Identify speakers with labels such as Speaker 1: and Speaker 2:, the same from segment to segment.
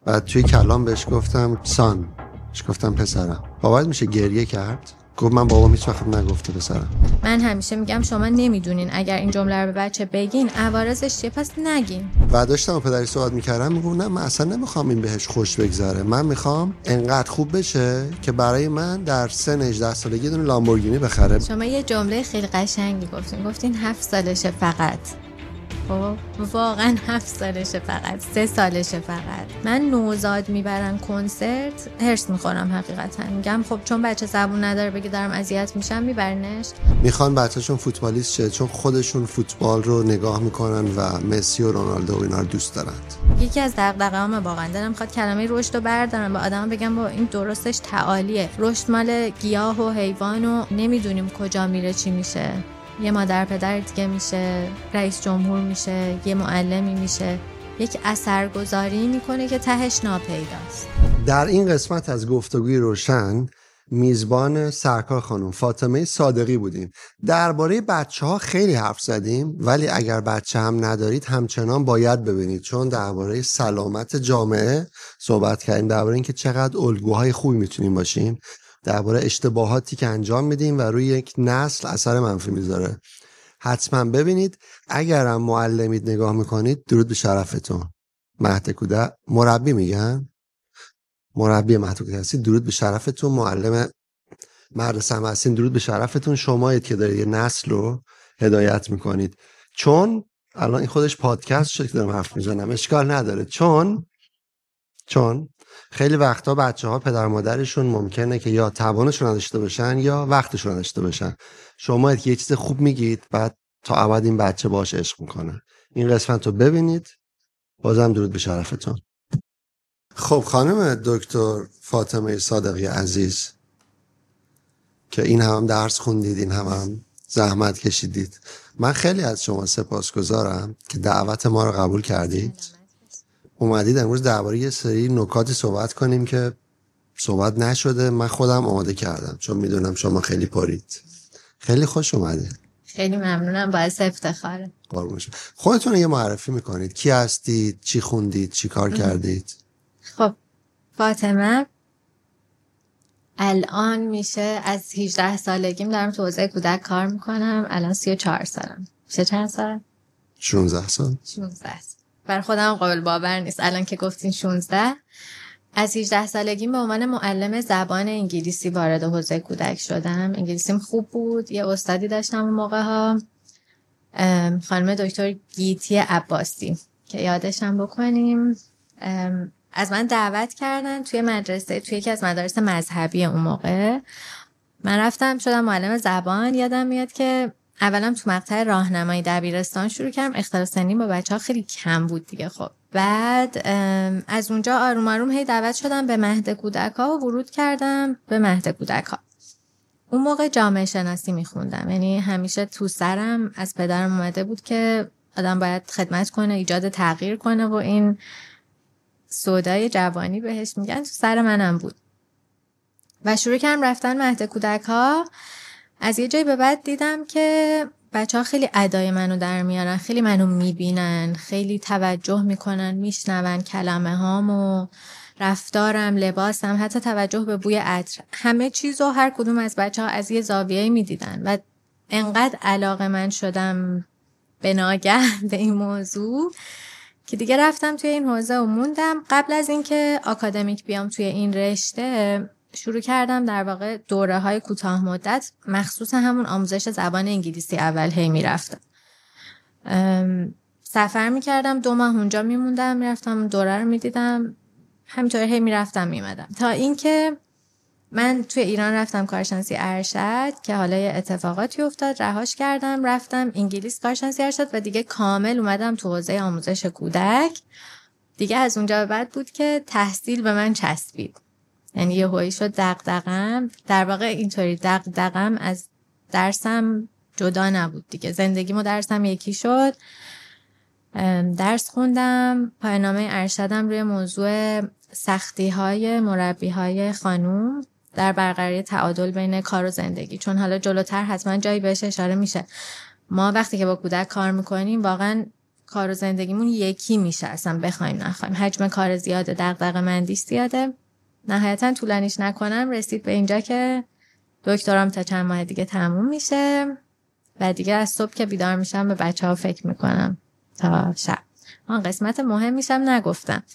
Speaker 1: بعد توی کلام بهش گفتم سان، بهش گفتم پسرم. باورت میشه گریه کرد، گفت من بابام هیچ وقت نگفته پسرم.
Speaker 2: من همیشه میگم شما نمیدونین اگر این جمله رو به بچه بگین عوارضش چیه، پس نگین.
Speaker 1: و داشتم با پدری صحبت میکردم، میگم نه من اصلا نمیخوام این بهش خوش بگذره، من میخوام انقدر خوب بشه که برای من در سن 18 سالگی دونه لامبورگینی بخره.
Speaker 2: شما یه جمله خیلی قشنگی گفتین 7 سالشه فقط. خب واقعا 7 سالشه فقط، 3 سالشه فقط. من نوزاد میبرن کنسرت هرس میخورم حقیقتا. میگم خب چون بچه زبون نداره بگه دارم اذیت میشم میبرنش.
Speaker 1: میخوان بچه‌شون فوتبالیست شه چون خودشون فوتبال رو نگاه میکنن و مسی و رونالدو و اینا رو دوست دارن.
Speaker 2: یکی از دغدغه‌هام واقعا دلم میخواد کلمه رشد رو بردارم، به آدما بگم با این درستش تعالیه. رشد مال گیاه و حیوان و نمیدونیم کجا میره چی میشه. یه مادر پدر دیگه میشه، رئیس جمهور میشه، یه معلمی میشه، یک اثرگذاری میکنه که تهش ناپیداست.
Speaker 1: در این قسمت از گفتگوی روشن میزبان سرکار خانم فاطمه صادقی بودیم. درباره بچه‌ها خیلی حرف زدیم، ولی اگر بچه هم ندارید همچنان باید ببینید، چون درباره سلامت جامعه صحبت کردیم، درباره اینکه چقدر الگوهای خوبی میتونیم باشیم، درباره اشتباهاتی که انجام میدیم و روی یک نسل اثر منفی میذاره. حتما ببینید. اگرم معلمید نگاه میکنید، درود به شرفتون. مهد کودک مربی میگن، مربی مهد کودک هستید، درود به شرفتون. معلم مدرسه هم هستین، درود به شرفتون. شمایید که دارید یه نسل رو هدایت میکنید. چون الان این خودش پادکست شد که دارم حرف میزنم، اشکال نداره. چون خیلی وقتا بچه‌ها پدر مادرشون ممکنه که یا توانشون نداشته باشن یا وقتشون نداشته باشن. شما یه چیز خوب میگید، بعد تا ابد این بچه باهاش عشق میکنه. این قسمت رو ببینید. بازم درود به شرفتون. خب خانم دکتر فاطمه صادقی عزیز، که این هم درس خوندید، این هم زحمت کشیدید، من خیلی از شما سپاسگزارم که دعوت ما رو قبول کردید. اومدید امروز درباره یه سری نکاتی صحبت کنیم که صحبت نشده. من خودم آماده کردم چون میدونم شما خیلی پرید. خیلی خوش اومدید.
Speaker 2: خیلی ممنونم، باعث افتخاره.
Speaker 1: خودتون یه معرفی میکنید، کی هستید، چی خوندید، چی کار کردید؟
Speaker 2: خب فاطمه الان میشه از 18 سالگیم دارم تو حوزه کودک کار میکنم. الان 34 سالم. میشه چند سال؟
Speaker 1: 16 سال.
Speaker 2: 16. بر خودم قابل باور نیست الان که گفتین 16. از 18 سالگیم به عنوان معلم زبان انگلیسی وارد حوزه کودک شدم. انگلیسیم خوب بود. یه استادی داشتم اون موقع ها، خانم دکتر گیتی عباسی که یادشم بکنیم. از من دعوت کردن توی مدرسه، توی یکی از مدارس مذهبی اون موقع. من رفتم شدم معلم زبان. یادم میاد که اولا تو مقطع راهنمایی دبیرستان شروع کردم. اختلاف سنی با بچه‌ها خیلی کم بود دیگه. خب بعد از اونجا آروم آروم هی دعوت شدم به مهد کودک‌ها و ورود کردم به مهد کودک‌ها. اون موقع جامعه شناسی میخوندم، یعنی همیشه تو سرم از پدرم اومده بود که آدم باید خدمت کنه، ایجاد تغییر کنه و این سودای جوانی بهش میگن تو سر منم بود و شروع کردم رفتن مهد کودک‌ها. از یه جایی به بعد دیدم که بچه‌ها خیلی ادای منو در میارن، خیلی منو میبینن، خیلی توجه میکنن، میشنون کلمه هامو، رفتارم، لباسم، حتی توجه به بوی عطر، همه چیزو هر کدوم از بچه‌ها از یه زاویه‌ای میدیدن و انقدر علاقه من شدم به ناگه به این موضوع که دیگه رفتم توی این حوزه و موندم. قبل از اینکه آکادمیک بیام توی این رشته شروع کردم در واقع دوره‌های کوتاه مدت، مخصوص همون آموزش زبان انگلیسی. اول هی میرفتم سفر میکردم، 2 ماه اونجا میموندم، میرفتم دوره رو میدیدم، همینطور هی میرفتم میمدم تا اینکه من توی ایران رفتم کارشناسی ارشد که حالا یه اتفاقاتی افتاد، رهاش کردم، رفتم انگلیس کارشناسی ارشد و دیگه کامل اومدم تو حوزه آموزش کودک. دیگه از اونجا به بعد بود که تحصیل به من چسبید، یعنی یه هویی شد دغدغه‌ام. در واقع اینطوری دغدغه‌ام از درسم جدا نبود دیگه، زندگیم و درسم یکی شد. درس خوندم، پایان‌نامه ارشدم روی موضوع سختی‌های مربی‌های خانوم در برقراری تعادل بین کار و زندگی، چون حالا جلوتر حتما جایی بهش اشاره میشه. ما وقتی که با کودک کار میکنیم واقعا کار و زندگیمون یکی میشه، اصلا بخوایم نخوایم. حجم کار زیاده، دغدغه‌مندی زیاده. نهایتا طولانیش نکنم رسید به اینجا که دکترام تا چند ماه دیگه تموم میشه و دیگه از صبح که بیدار میشم به بچه‌ها فکر میکنم تا شب. قسمت مهم میشم نگفتم.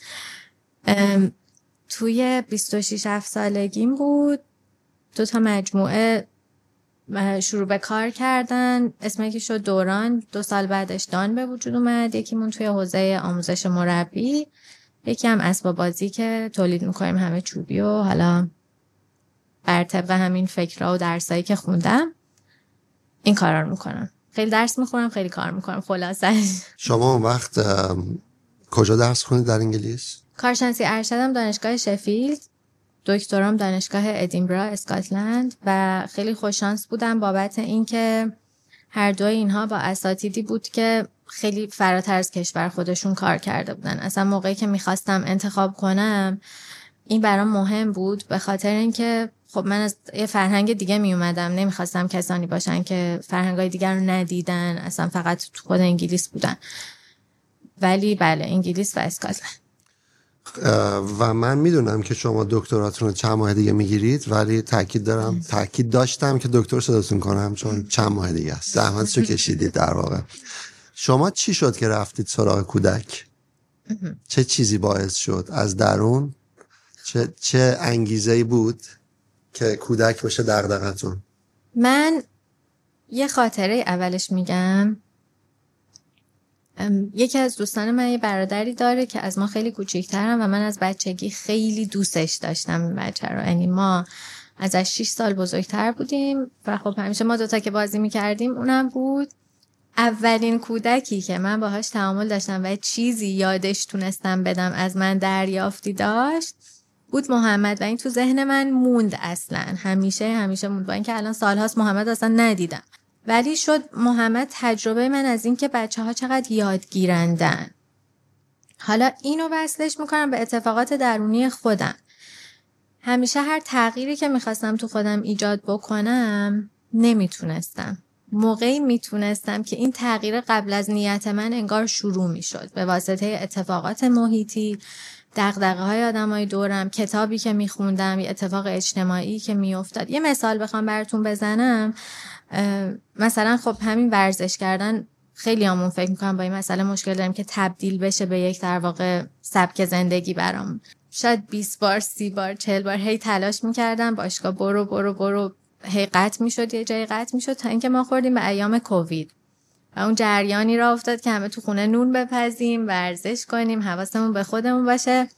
Speaker 2: توی 26 سالگیم بود 2 مجموعه شروع به کار کردن. اسم یکی شد دوران، 2 سال بعدش دان به وجود اومد. یکیمون توی حوزه آموزش مربی، یکی هم اسباب بازی که تولید میکنیم همه چوبی و حالا بر طبق همین فکرها و درسایی که خوندم این کارا رو میکنم. خیلی درس میخونم، خیلی کار میکنم. خلاصش
Speaker 1: شما اون وقت کجا درس خوندید در انگلیس؟
Speaker 2: کارشناسی ارشدم دانشگاه شفیلد، دکترام دانشگاه ادینبرا اسکاتلند و خیلی خوششانس بودم بابت اینکه هر دوی اینها با اساتیدی بود که خیلی فراتر از کشور خودشون کار کرده بودن. اصلا موقعی که میخواستم انتخاب کنم این برام مهم بود، به خاطر اینکه خب من از یه فرهنگ دیگه می اومدم، نمیخواستم کسانی باشن که فرهنگای دیگر رو ندیدن، اصلا فقط تو خود انگلیس بودن. ولی بله، انگلیس و اسکاتلند.
Speaker 1: و من میدونم که شما دکتراتون رو چند ماه دیگه میگیرید، ولی تاکید داشتم که دکتر صداتون کنم چون چند ماه دیگه است. زحمتشو کشیدید. در واقع شما چی شد که رفتید سراغ کودک؟ چه چیزی باعث شد از درون؟ چه انگیزه‌ای بود که کودک باشه دغدغتون؟
Speaker 2: من یه خاطره اولش میگم. یکی از دوستان من یه برادری داره که از ما خیلی کوچیک‌ترن و من از بچگی خیلی دوستش داشتم این بچه رو. یعنی ما ازش 6 سال بزرگتر بودیم و خب همیشه ما دوتا که بازی میکردیم اونم بود. اولین کودکی که من باهاش تعامل داشتم و چیزی یادش تونستم بدم از من دریافتی داشت بود محمد و این تو ذهن من موند. اصلا همیشه موند، با اینکه الان سالهاست محمد اصلا ندیدم، ولی شد محمد تجربه من از این که بچه‌ها چقدر یادگیرندن. حالا اینو وصلش میکنم به اتفاقات درونی خودم. همیشه هر تغییری که میخواستم تو خودم ایجاد بکنم نمیتونستم. موقعی میتونستم که این تغییر قبل از نیت من انگار شروع میشد به واسطه اتفاقات محیطی، دغدغه‌های آدمای دورم، کتابی که میخوندم، یه اتفاق اجتماعی که میافتاد. یه مثال بخوام براتون بزنم، مثلا خب همین ورزش کردن، خیلی همون فکر میکنم با این مسئله مشکل داریم که تبدیل بشه به یک در واقع سبک زندگی برام. شاید 20 بار 30 بار 40 بار هی تلاش میکردم باشگاه برو هی قطع میشد، یه جایی قطع میشد، تا اینکه ما خوردیم به ایام کووید و اون جریانی را افتاد که همه تو خونه نون بپزیم، ورزش کنیم، حواسمون به خودمون باشه.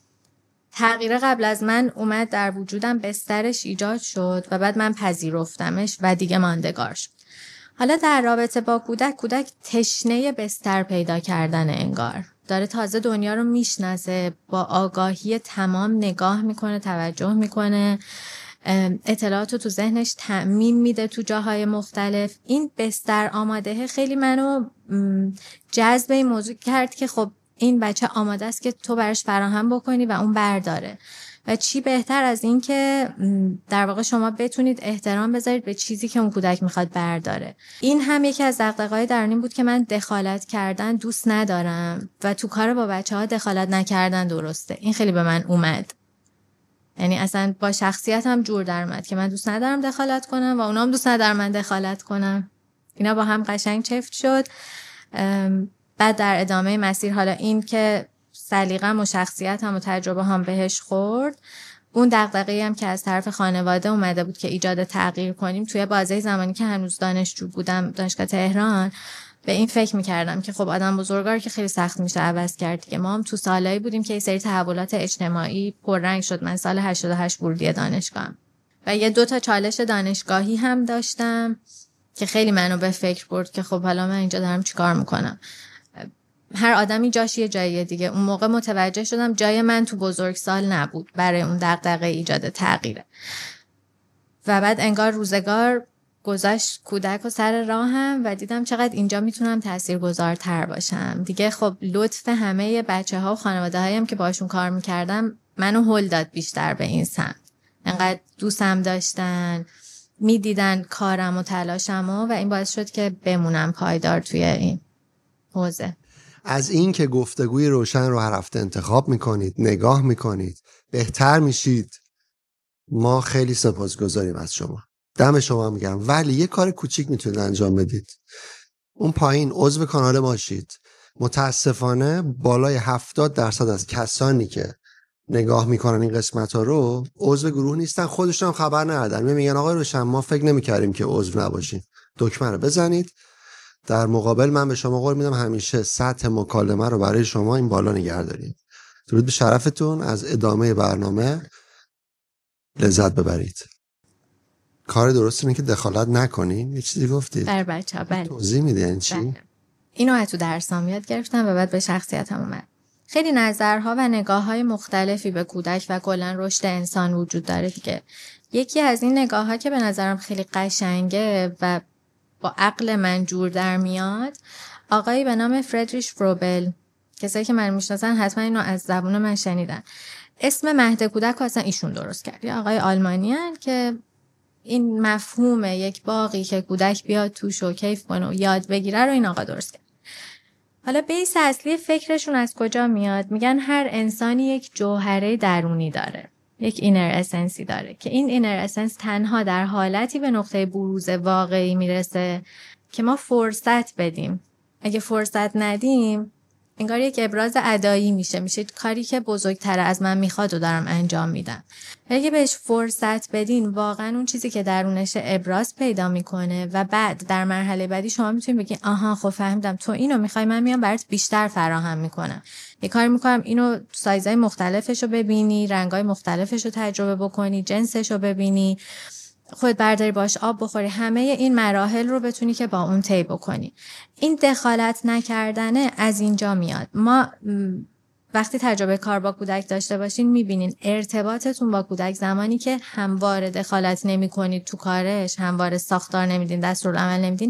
Speaker 2: تغییر قبل از من اومد در وجودم، بسترش ایجاد شد و بعد من پذیرفتمش و دیگه ماندگار شد. حالا در رابطه با کودک تشنه بستر پیدا کردن، انگار داره تازه دنیا رو میشناسه، با آگاهی تمام نگاه میکنه، توجه میکنه، اطلاعات رو تو ذهنش تعمیم میده تو جاهای مختلف. این بستر آماده خیلی منو جذب این موضوع کرد که خب این بچه آماده است که تو براش فراهم بکنی و اون برداره. و چی بهتر از این که در واقع شما بتونید احترام بذارید به چیزی که اون کودک میخواد برداره. این هم یکی از دغدغه‌های درونیم بود که من دخالت کردن دوست ندارم و تو کار با بچه‌ها دخالت نکردن درسته. این خیلی به من اومد، یعنی اصلا با شخصیتم جور در اومد که من دوست ندارم دخالت کنم و اونا هم دوست ندارم من دخالت کنم. اینا با هم قشنگ چفت شد. بعد در ادامه مسیر، حالا این که سلیقه‌م و شخصیتم و تجربه هم بهش خورد، اون دغدغه‌ای هم که از طرف خانواده اومده بود که ایجاد تغییر کنیم، توی بازه زمانی که هنوز دانشجو بودم دانشگاه تهران به این فکر می‌کردم که خب آدم بزرگا که خیلی سخت میشه عوض کرد دیگه. ما هم تو سالایی بودیم که یه سری تحولات اجتماعی پررنگ شد. من سال 88 ورودی دانشگاهم و یه 2 چالش دانشگاهی هم داشتم که خیلی منو به فکر برد که خب حالا من اینجا دارم چیکار میکنم. هر آدمی جاش یه جاییه دیگه. اون موقع متوجه شدم جای من تو بزرگسال نبود برای اون دغدغه ایجاد تغییره. و بعد انگار روزگار گذاشت کودک و سر راهم و دیدم چقدر اینجا میتونم تاثیرگذارتر باشم دیگه. خب لطف همه بچه‌ها و خانواده‌هایم که باشون کار میکردم منو هل داد بیشتر به این سمت. انقدر دوستم داشتن، میدیدن کارم و تلاشم و این باعث شد که بمونم پایدار توی این حوزه.
Speaker 1: از این که گفتگوی روشن رو هر هفته انتخاب میکنید، نگاه میکنید، بهتر میشید، ما خیلی سپاسگزاریم از شما. دم شما میگم. ولی یه کار کوچیک میتونید انجام بدید. اون پایین عضو کانال ما شید. متاسفانه بالای 70% از کسانی که نگاه میکنن این قسمت ها رو عضو گروه نیستن، خودشون هم خبر ندارن. میگن آقای روشن ما فکر نمیکردیم که عضو نباشیم. دکمه رو بزنید. در مقابل من به شما قول میدم همیشه سطح مکالمه رو برای شما این بالا نگه داریم. درود به شرفتون. از ادامه برنامه لذت ببرید. کار درست اینه که دخالت نکنین. یه چیزی گفتید
Speaker 2: بر بچه‌ها. بله.
Speaker 1: توضیح میدین یعنی چی؟
Speaker 2: بله. اینو از تو درسام یاد گرفتم و بعد به شخصیتم اومد. خیلی نظرها و نگاه‌های مختلفی به کودک و کلاً رشد انسان وجود داره دیگه. یکی از این نگاه‌ها که به نظرم خیلی قشنگه و با عقل من جور در میاد، آقایی به نام فردریش فروبل، کسایی که من میشناسن حتما اینو از زبون من شنیدن. اسم مهد کودک اصلا ایشون درست کرد. یه آقای آلمانی هن که این مفهوم یک باغی که کودک بیاد توش و کیف کنه و یاد بگیره رو این آقا درست کرد. حالا بیس اصلی فکرشون از کجا میاد؟ میگن هر انسانی یک جوهره درونی داره، یک اینر اسنسی داره که این اینر اسنس تنها در حالتی به نقطه بروز واقعی میرسه که ما فرصت بدیم. اگه فرصت ندیم انگار یک ابراز ادایی میشه کاری که بزرگتر از من میخواد و دارم انجام میدم. اگه بهش فرصت بدین واقعا اون چیزی که درونش ابراز پیدا میکنه و بعد در مرحله بعدی شما میتونید بگین آها خب فهمیدم تو اینو میخوای، من میام برات بیشتر فراهم میکنم. یه کاری میکنم اینو سایزهای مختلفش رو ببینی، رنگای مختلفش رو تجربه بکنی، جنسش رو ببینی، خود برداری باش آب بخوری، همه این مراحل رو بتونی که با اون طی بکنی. این دخالت نکردنه از اینجا میاد. ما وقتی تجربه کار با کودک داشته باشین میبینین ارتباطتون با کودک زمانی که همواره دخالت نمی کنید تو کارش، همواره ساختار نمیدین، دستورالعمل نمیدین،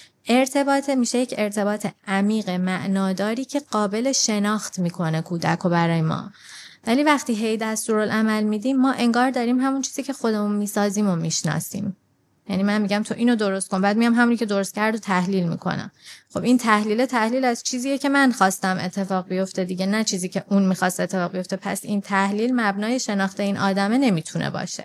Speaker 2: ارتباط میشه یک ارتباط عمیق معناداری که قابل شناخت میکنه کودک رو برای ما. ولی وقتی هی دستورالعمل میدیم ما انگار داریم همون چیزی که خودمون میسازیم و میشناسیم. یعنی من میگم تو اینو درست کن، بعد میام همونی که درست کرد رو تحلیل میکنم. خب این تحلیل از چیزیه که من خواستم اتفاق بیفته دیگه، نه چیزی که اون میخواست اتفاق بیفته. پس این تحلیل مبنای شناخت این آدمه نمیتونه باشه.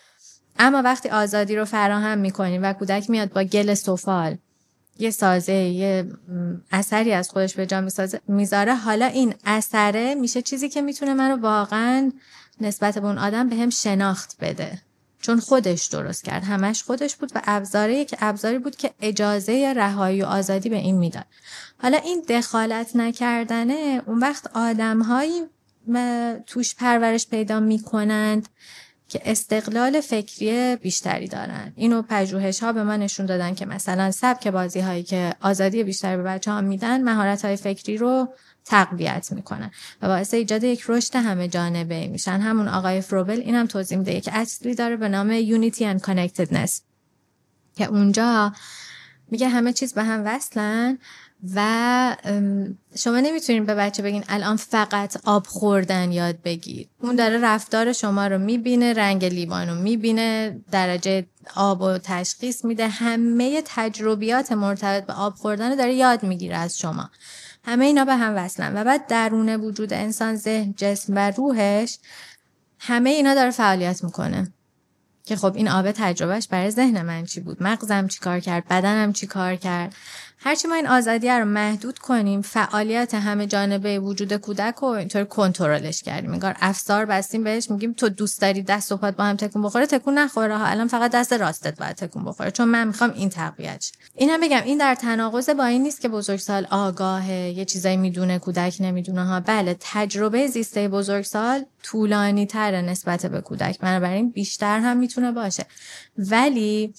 Speaker 2: اما وقتی آزادی رو فراهم میکنیم و کودک میاد با گل سفال یه سازه، یه اثری از خودش به جا میذاره، حالا این اثره میشه چیزی که میتونه منو واقعا نسبت به اون آدم به هم شناخت بده، چون خودش درست کرد، همش خودش بود و ابزاری بود که اجازه رهایی و آزادی به این میداد. حالا این دخالت نکردنه اون وقت آدم‌هایی توش پرورش پیدا میکنند که استقلال فکری بیشتری دارن. اینو پژوهش‌ها به ما نشون دادن که مثلا سبک بازی‌هایی که آزادی بیشتری به بچه‌ها میدن مهارت‌های فکری رو تقویت میکنن و باعث ایجاد یک رشد همه جانبه میشن. همون آقای فروبل اینم توضیح میده که اصلی داره به نام Unity and Connectedness که اونجا میگه همه چیز به هم وصلن و شما نمیتونین به بچه بگین الان فقط آب خوردن یاد بگیر. اون داره رفتار شما رو میبینه، رنگ لیوان رو میبینه، درجه آب رو تشخیص میده، همه تجربیات مرتبط به آب خوردن داره یاد میگیره از شما. همه اینا به هم وصلن و بعد درون وجود انسان، ذهن، جسم و روحش، همه اینا داره فعالیت میکنه که خب این آب تجربهش برای ذهن من چی بود، مغزم چی کار کرد، بدنم چی کار کرد. هرچی ما این آزادیه رو محدود کنیم، فعالیت همه جانبه وجود کودک رو اینطور کنترلش کردیم. انگار افسار بستیم بهش، میگیم تو دوست داری دست و پات با هم تکون بخوره، تکون نخوره ها، الان فقط دست راستت باید تکون بخوره چون من میخوام این تقویت شه. اینم بگم این در تناقض با این نیست که بزرگسال آگاهه، یه چیزایی میدونه کودک نمیدونه ها. بله، تجربه زیسته بزرگسال طولانی تره نسبت به کودک، بنابراین بیشتر هم میتونه باشه. ولی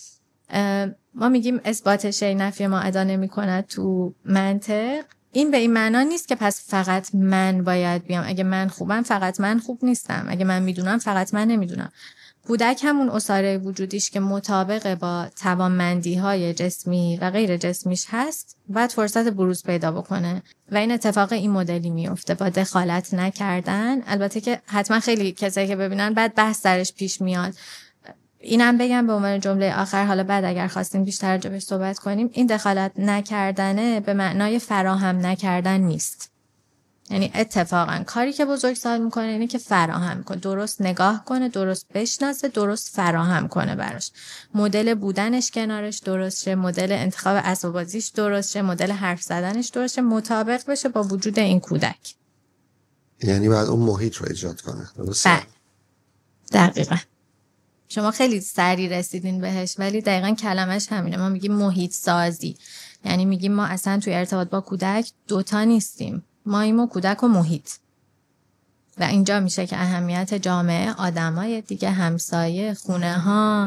Speaker 2: ما میگیم اثبات شی نفی ما ادا نمی‌کند تو منطق. این به این معنا نیست که پس فقط من باید بیام. اگه من خوبم فقط من خوب نیستم، اگه من میدونم فقط من نمیدونم. کودک همون اساره وجودیش که مطابق با توانمندی‌های جسمی و غیر جسمیش هست باید فرصت بروز پیدا بکنه و این اتفاق این مدلی میفته با دخالت نکردن. البته که حتما خیلی کسایی که ببینن بعد بحث درش پیش میاد، اینم بگم به عنوان جمله آخر، حالا بعد اگر خواستیم بیشتر راجعش صحبت کنیم، این دخالت نکردنه به معنای فراهم نکردن نیست. یعنی اتفاقا کاری که بزرگسال میکنه اینه که فراهم کنه، درست نگاه کنه، درست بشناسه، درست فراهم کنه براش، مدل بودنش کنارش درست شه، مدل انتخاب اسباب بازیش درست شه، مدل حرف زدنش درست شه، مطابق بشه با وجود این کودک.
Speaker 1: یعنی باید اون محیط رو ایجاد کنه.
Speaker 2: بله دقیقاً. شما خیلی سریع رسیدین بهش، ولی دقیقاً کلمش همینه. ما میگیم محیط سازی، یعنی میگیم ما اصلا توی ارتباط با کودک دوتا نیستیم، ما ایمو کودک و محیط. و اینجا میشه که اهمیت جامعه، آدمای دیگه، همسایه، خونه ها،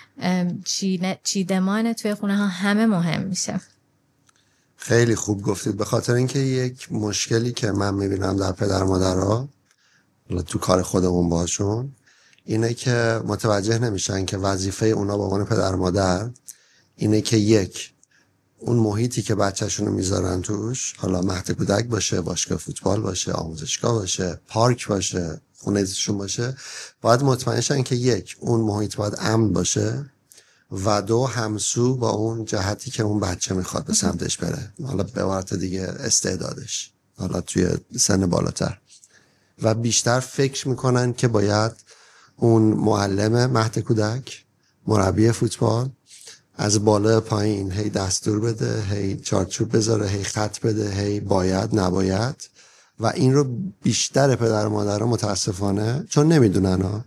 Speaker 2: چیدمان توی خونه ها همه مهم میشه.
Speaker 1: خیلی خوب گفتید. به خاطر اینکه یک مشکلی که من میبینم در پدر مادرها تو کار خودمون باشون اینه که متوجه نمیشن که وظیفه اونا به عنوان پدر مادر اینه که یک، اون محیطی که بچه‌شون رو میذارن توش، حالا مهد کودک باشه، باشگاه فوتبال باشه، آموزشگاه باشه، پارک باشه، خونه‌شون باشه، باید مطمئن شن که یک، اون محیط باید امن باشه و دو، همسو با اون جهتی که اون بچه میخواد به سمتش بره، حالا به عبارت دیگه استعدادش، حالا توی سن بالاتر. و بیشتر فکر میکنن که باید اون معلم مهد کودک، مربی فوتبال، از بالا پایین هی دستور بده، هی چارچوب بذاره، هی خط بده، هی باید نباید. و این رو بیشتر پدر و مادرها متاسفانه چون نمیدونن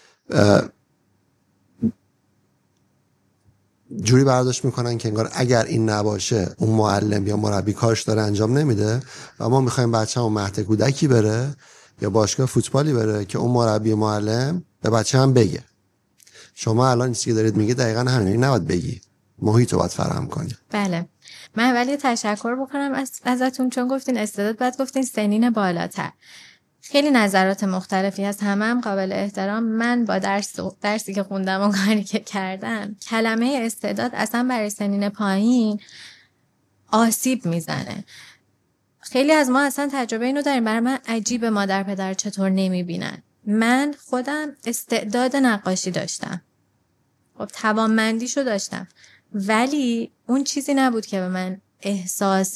Speaker 1: جوری برداشت میکنن که انگار اگر این نباشه اون معلم یا مربی کارش داره انجام نمیده و ما میخوایم بچه‌مون مهد کودکی بره یا باشگاه فوتبالی بره که اون مربی معلم به بچه هم بگه. شما الان این چیزی که دارید میگه دقیقاً همینه، نباید بگی، محیط رو باید فراهم کنی.
Speaker 2: بله. من ولی تشکر بکنم ازتون، چون گفتین استعداد، بعد گفتین سنین بالاتر. خیلی نظرات مختلفی هست، هم قابل احترام. من با درسی که خوندم و کاری که کردم، کلمه استعداد اصلا برای سنین پایین آسیب میزنه. خیلی از ما اصلا تجربه اینو داریم. برای من عجیبه مادر پدر چطور نمیبینن. من خودم استعداد نقاشی داشتم، خب توانمندیشو داشتم، ولی اون چیزی نبود که به من احساس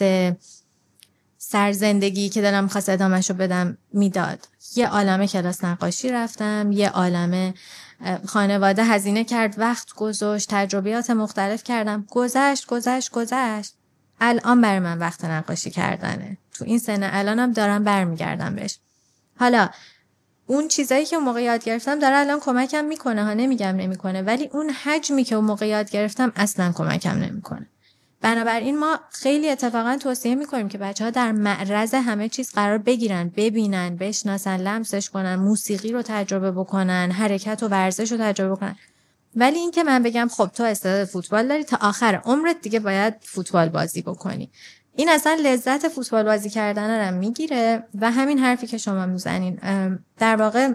Speaker 2: سرزندگی که دلم خواست ادامهشو بدم میداد. یه عالمه کلاس نقاشی رفتم، یه عالمه خانواده هزینه کرد، وقت گذاشت، تجربیات مختلف کردم، گذشت. الان برای من وقت نقاشی کردنه. تو این سن الانم دارم برمیگردم بهش. حالا اون چیزایی که اون موقع یاد گرفتم داره الان کمکم میکنه ها، نمیگم نمیکنه، ولی اون حجمی که اون موقع یاد گرفتم اصلا کمکم نمیکنه. بنابراین ما خیلی اتفاقا توصیه میکنیم که بچه‌ها در معرض همه چیز قرار بگیرن، ببینن، بشناسن، لمسش کنن، موسیقی رو تجربه بکنن، حرکت و ورزش رو تجربه کنن. ولی این که من بگم خب تو استعداد فوتبال داری، تا آخر عمرت دیگه باید فوتبال بازی بکنی، این اصلا لذت فوتبال بازی کردن رو میگیره. و همین حرفی که شما میزنین در واقع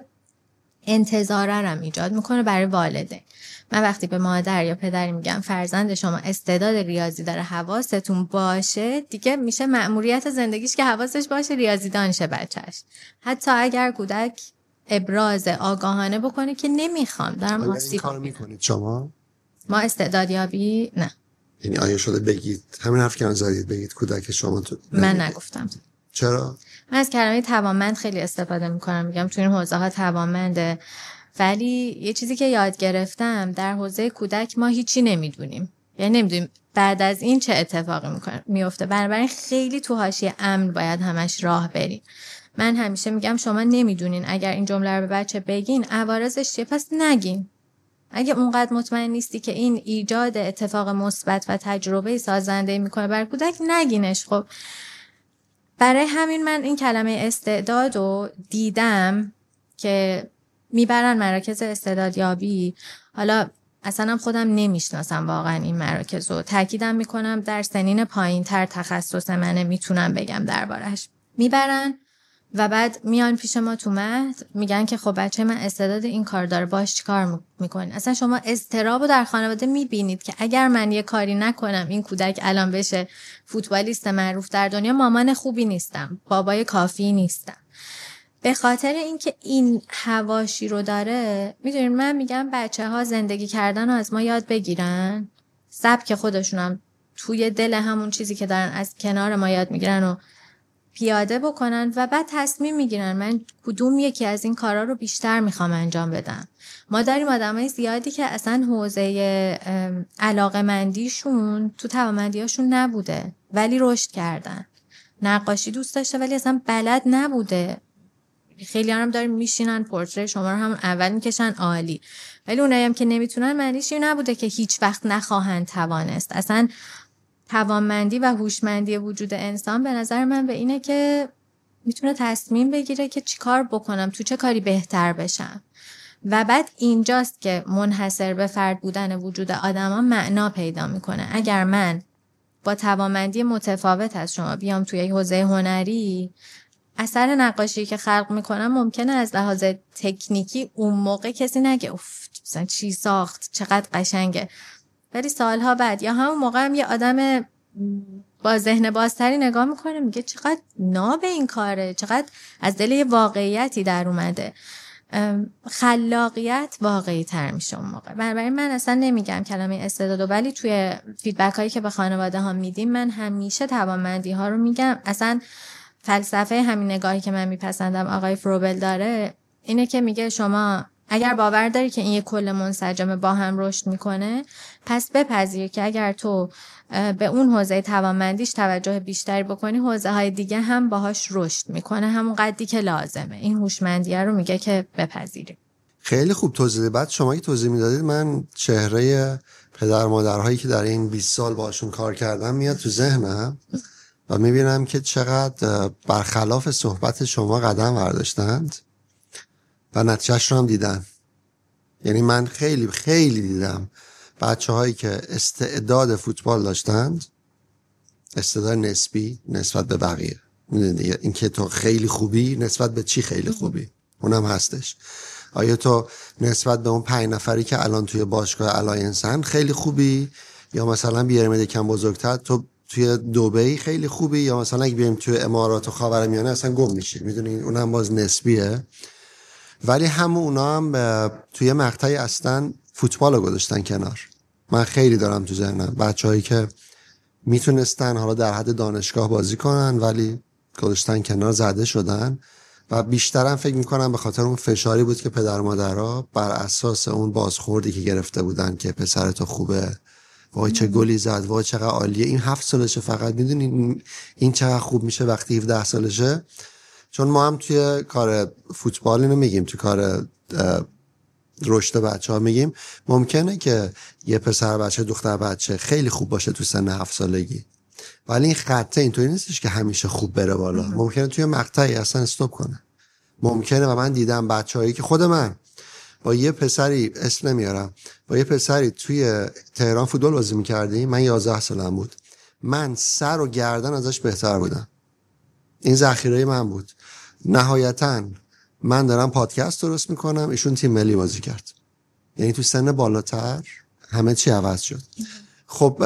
Speaker 2: انتظاره رو ایجاد میکنه برای والدین. من وقتی به مادر یا پدری میگم فرزند شما استعداد ریاضی داره، حواستون باشه، دیگه میشه مأموریت زندگیش که حواسش باشه ریاضیدان شه بچهش. حتی اگر کودک ابراز آگاهانه بکنه که نمیخوام، دارم آسیب.
Speaker 1: این کارو میکنید شما؟
Speaker 2: ما استعدادیابی نه.
Speaker 1: یعنی آیا شده بگید همین حرف که زدید، بگید کودک شما تو؟
Speaker 2: من نگفتم.
Speaker 1: چرا؟
Speaker 2: من از کلمه توانمند خیلی استفاده میکنم، میگم تو این حوزه ها توانمنده، ولی یه چیزی که یاد گرفتم در حوزه کودک ما هیچی نمیدونیم، یعنی نمیدونیم بعد از این چه اتفاقی میفته. بنابراین خیلی تو حاشیه امن باید همش راه بریم. من همیشه میگم شما نمیدونین، اگر این جمله رو به بچه بگین عوارضش چیه پس نگین. اگه اونقدر مطمئن نیستی که این ایجاد اتفاق مثبت و تجربه سازنده میکنه بر کودک، نگینش. خب برای همین من این کلمه استعداد رو دیدم که میبرن مراکز استعدادیابی. حالا اصلا خودم نمیشناسم واقعا این مراکز رو، تاکیدم میکنم در سنین پایین تر تخصص منه، میتونم بگم دربارش. میبرن و بعد میان پیش ما تو مهد میگن که خب بچه من استعداد این کار داره، باش چی کار میکنین؟ اصلا شما اضطرابو در خانواده میبینید که اگر من یه کاری نکنم این کودک الان بشه فوتبالیست معروف در دنیا، مامان خوبی نیستم، بابای کافی نیستم. به خاطر اینکه این حواشی رو داره. میدونین من میگم بچه‌ها زندگی کردن رو از ما یاد بگیرن، سبک خودشونم توی دل همون چیزی که دارن از کنار ما یاد میگیرن و پیاده بکنن و بعد تصمیم میگیرن من کدوم یکی از این کارا رو بیشتر میخوام انجام بدم. ما داریم آدمای زیادی که اصلا حوزه علاقه‌مندیشون تو توانمندیاشون نبوده ولی رشد کردن. نقاشی دوست داشته ولی اصلا بلد نبوده. خیلی هم داریم میشینن پورتری شما رو هم اول میکشن عالی، ولی اونایی هم که نمیتونن معنیش این نبوده که هیچ وقت نخواهند توانست. اصلا توانمندی و هوشمندی وجود انسان به نظر من به اینه که میتونه تصمیم بگیره که چی کار بکنم، تو چه کاری بهتر بشم و بعد اینجاست که منحصر به فرد بودن وجود آدما معنا پیدا میکنه. اگر من با توانمندی متفاوت از شما بیام توی حوزه هنری، اثر نقاشی که خلق میکنم ممکنه از لحاظ تکنیکی اون موقع کسی نگه اوف مثلا چی ساخت چقدر قشنگه، ولی سالها بعد یا همون موقع هم یه آدم با ذهن بازتری نگاه میکنه میگه چقدر ناب این کاره، چقدر از دل یه واقعیتی در اومده. خلاقیت واقعی تر میشه اون موقع. برای من اصلا نمیگم کلمه استعداد، ولی توی فیدبک هایی که به خانواده ها میدیم من همیشه توانمندی ها رو میگم. اصلا فلسفه همین نگاهی که من میپسندم آقای فروبل داره اینه که میگه شما اگر باور داری که این یک کل منسجم با هم رشد میکنه، پس بپذیر که اگر تو به اون حوزه توانمندیش توجه بیشتری بکنی، حوزه های دیگه هم باهاش رشد میکنه همون قدری که لازمه. این هوشمندیه رو میگه که بپذیری.
Speaker 1: خیلی خوب توضیح. بعد شما که توضیح میدادید من چهره پدر مادرهایی که در این 20 سال باشون کار کردم میاد تو ذهنم و میبینم که چقدر برخلاف صحبت شما قدم برداشتند و نتیجهش رو هم دیدن. یعنی من خیلی خیلی دیدم بچه هایی که استعداد فوتبال داشتند، استعداد نسبی نسبت به بقیه. این که تو خیلی خوبی نسبت به چی خیلی خوبی اونم هستش. آیا تو نسبت به اون 5 نفری که الان توی باشگاه الاینسن خیلی خوبی، یا مثلا بیاریم یکم بزرگتر تو توی دبی خیلی خوبی، یا مثلا اگه بیاریم توی امارات و خاورمیانه اصلا گم میشی. میدونین اونم باز نسبیه. ولی همون اونا هم توی مقطعی اصلا فوتبال رو گذاشتن کنار. من خیلی دارم تو ذهنم بچه‌هایی که میتونستن حالا در حد دانشگاه بازی کنن ولی گذاشتن کنار، زده شدن و بیشترم فکر میکنم به خاطر اون فشاری بود که پدر مادرها بر اساس اون بازخوردی که گرفته بودن که پسر تو خوبه، وای چه گلی زد، وای چقدر عالیه، این 7 سالشه فقط، میدونین این چقدر خوب میشه وقتی 17 سالشه. چون ما هم توی کار فوتبال اینو میگیم، توی کار رشد بچه‌ها میگیم ممکنه که یه پسر بچه دختر بچه خیلی خوب باشه تو سن 7 سالگی، ولی این خطه اینطوری نیستش که همیشه خوب بره بالا. ممکنه توی مقطعی اصلا استاپ کنه. ممکنه و من دیدم بچه‌هایی که خود من با یه پسری اسم نمیارم، با یه پسری توی تهران فوتبال بازی می‌کردیم، من 11 سالم بود، من سر و گردن ازش بهتر بودم. این ذخیره من بود. نهایتاً من دارم پادکست درست میکنم، ایشون تیم ملی بازی کرد. یعنی تو سن بالاتر همه چی عوض شد. خب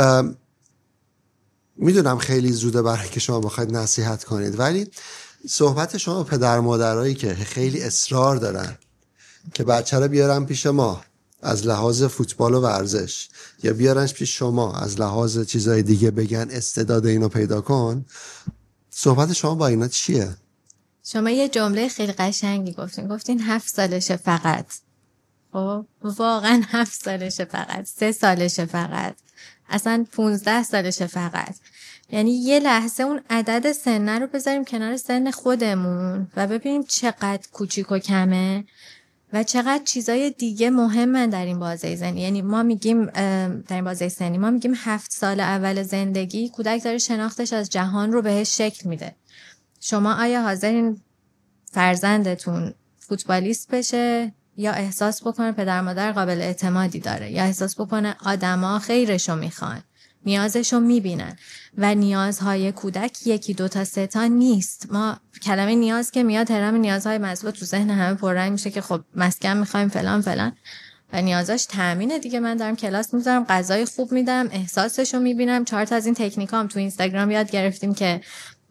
Speaker 1: میدونم خیلی زوده برای که شما بخواید نصیحت کنید، ولی صحبت شما پدر مادرایی که خیلی اصرار دارن که بچه رو بیارن پیش ما از لحاظ فوتبال و ورزش، یا بیارنش پیش شما از لحاظ چیزای دیگه، بگن استعداد اینو پیدا کن، صحبت شما با اینا چیه؟
Speaker 2: شما یه جمله خیلی قشنگی گفتین 7 سالشه فقط. خب واقعا 7 سالشه فقط، 3 سالشه فقط، اصلا 15 سالشه فقط. یعنی یه لحظه اون عدد سنه رو بذاریم کنار سن خودمون و ببینیم چقدر کوچیک و کمه و چقدر چیزای دیگه مهمن در این بازه زنی. یعنی ما میگیم در این بازه سنی ما میگیم 7 سال اول زندگی کودک داره شناختش از جهان رو بهش شکل میده. شما آیا حاضرین فرزندتون فوتبالیست بشه یا احساس بکنه پدر مادر قابل اعتمادی داره، یا احساس بکنه آدما خیرشو میخوان، نیازشو میبینن؟ و نیازهای کودک 1 2 تا 3 تا نیست. ما کلمه نیاز که میاد هرم نیازهای مطلوب تو ذهن همه پررنگ میشه که خب مسکن میخوایم فلان فلان، و نیازاش تامینه دیگه. من دارم کلاس میذارم، غذای خوب میدم، احساسشو میبینم. 4 تا از این تکنیکام تو اینستاگرام یاد گرفتیم که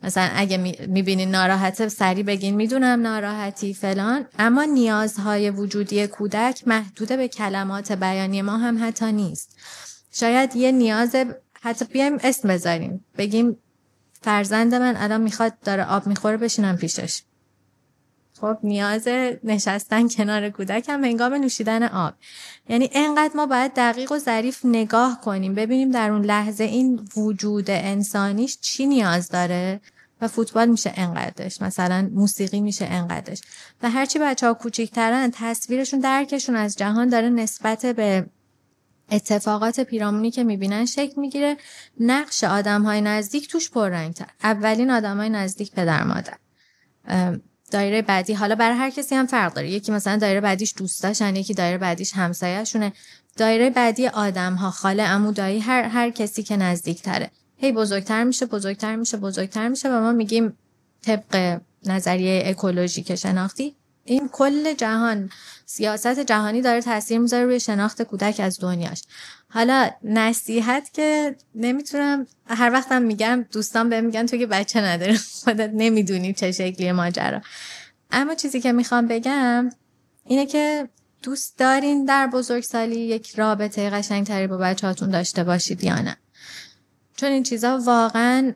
Speaker 2: مثلا اگه میبینین ناراحته سریع بگین میدونم ناراحتی فلان، اما نیازهای وجودی کودک محدود به کلمات بیانی ما هم حتی نیست. شاید یه نیاز، حتی بیایم اسم بذاریم بگیم فرزند من الان میخواد داره آب میخوره بشینم پیشش، خب نیاز نشستن کنار کودک هم هنگام نوشیدن آب. یعنی اینقدر ما باید دقیق و ظریف نگاه کنیم ببینیم در اون لحظه این وجود انسانیش چی نیاز داره و فوتبال میشه انقدرش، مثلا موسیقی میشه انقدرش. و هرچی بچه‌ها کوچیک‌ترن تصویرشون درکشون از جهان داره نسبت به اتفاقات پیرامونی که میبینن شکل میگیره. نقش آدم‌های نزدیک توش پررنگ‌تر. اولین آدم‌های نزدیک پدر مادر، دایره بعدی حالا برای هر کسی هم فرق داره، یکی مثلا دایره بعدیش دوستاشن، یکی دایره بعدیش همسایه‌شونه، دایره بعدی آدم‌ها خاله عمو دایی هر کسی که نزدیک‌تره هی بزرگتر میشه و ما میگیم طبق نظریه اکولوژیک شناختی این کل جهان، سیاست جهانی داره تاثیر میذاره روی شناخت کودک از دنیاش. حالا نصیحت که نمیتونم هر وقتم میگم، دوستان بهم میگن تو که بچه نداری خودت نمیدونی چه شکلی ماجرا، اما چیزی که میخوام بگم اینه که دوست دارین در بزرگسالی یک رابطه قشنگتری با بچه‌هاتون داشته باشید یا نه؟ چون این چیزا واقعا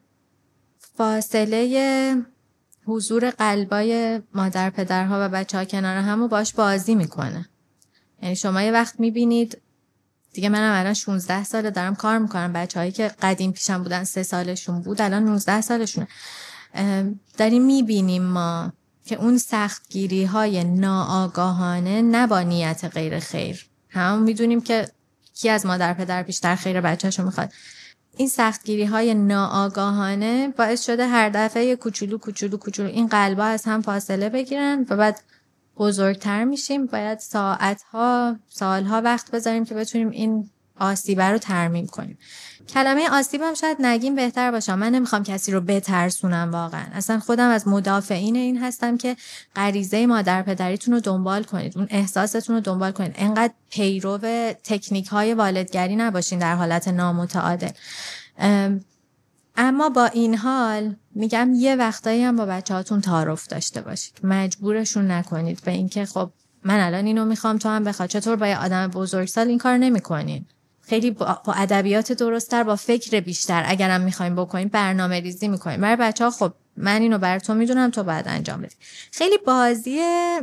Speaker 2: فاصله حضور قلبای مادر پدرها و بچه‌ها کنار همو باش بازی میکنه. یعنی شما یه وقت میبینید دیگه، منم الان 16 ساله دارم کار میکنم، بچه‌هایی که قدیم پیشم بودن 3 سالشون بود الان 19 سالشونه، داریم میبینیم ما که اون سختگیری‌های ناآگاهانه نه با نیت غیر خیر، هم میدونیم که کی از مادر پدر بیشتر خیر بچه‌شو میخواد، این سختگیری‌های ناآگاهانه باعث شده هر دفعه کوچولو این قلب‌ها از هم فاصله بگیرن و بعد بزرگتر میشیم باید سالها وقت بذاریم که بتونیم این آسیب رو ترمیم کنیم. کلمه آسیب هم شاید نگیم بهتر باشه، من نمیخوام کسی رو بترسونم، واقعا اصلا خودم از مدافعین این هستم که غریزه مادر پدریتون رو دنبال کنید، اون احساستون رو دنبال کنید، انقدر پیرو تکنیک‌های والدگری نباشین در حالت نامتعادل. اما با این حال میگم یه وقتایی هم با بچه‌هاتون تعارف داشته باشید، مجبورشون نکنید به اینکه خب من الان اینو میخوام تو هم بخواد. چطور با یه آدم بزرگسال این کار نمی‌کنین؟ خیلی با ادبیات درست‌تر، با فکر بیشتر اگرم می‌خوایم بکنیم برنامه‌ریزی می‌کنیم برای بچه‌ها. خب من اینو بر تو میدونم تو بعد انجام بدی. خیلی بازی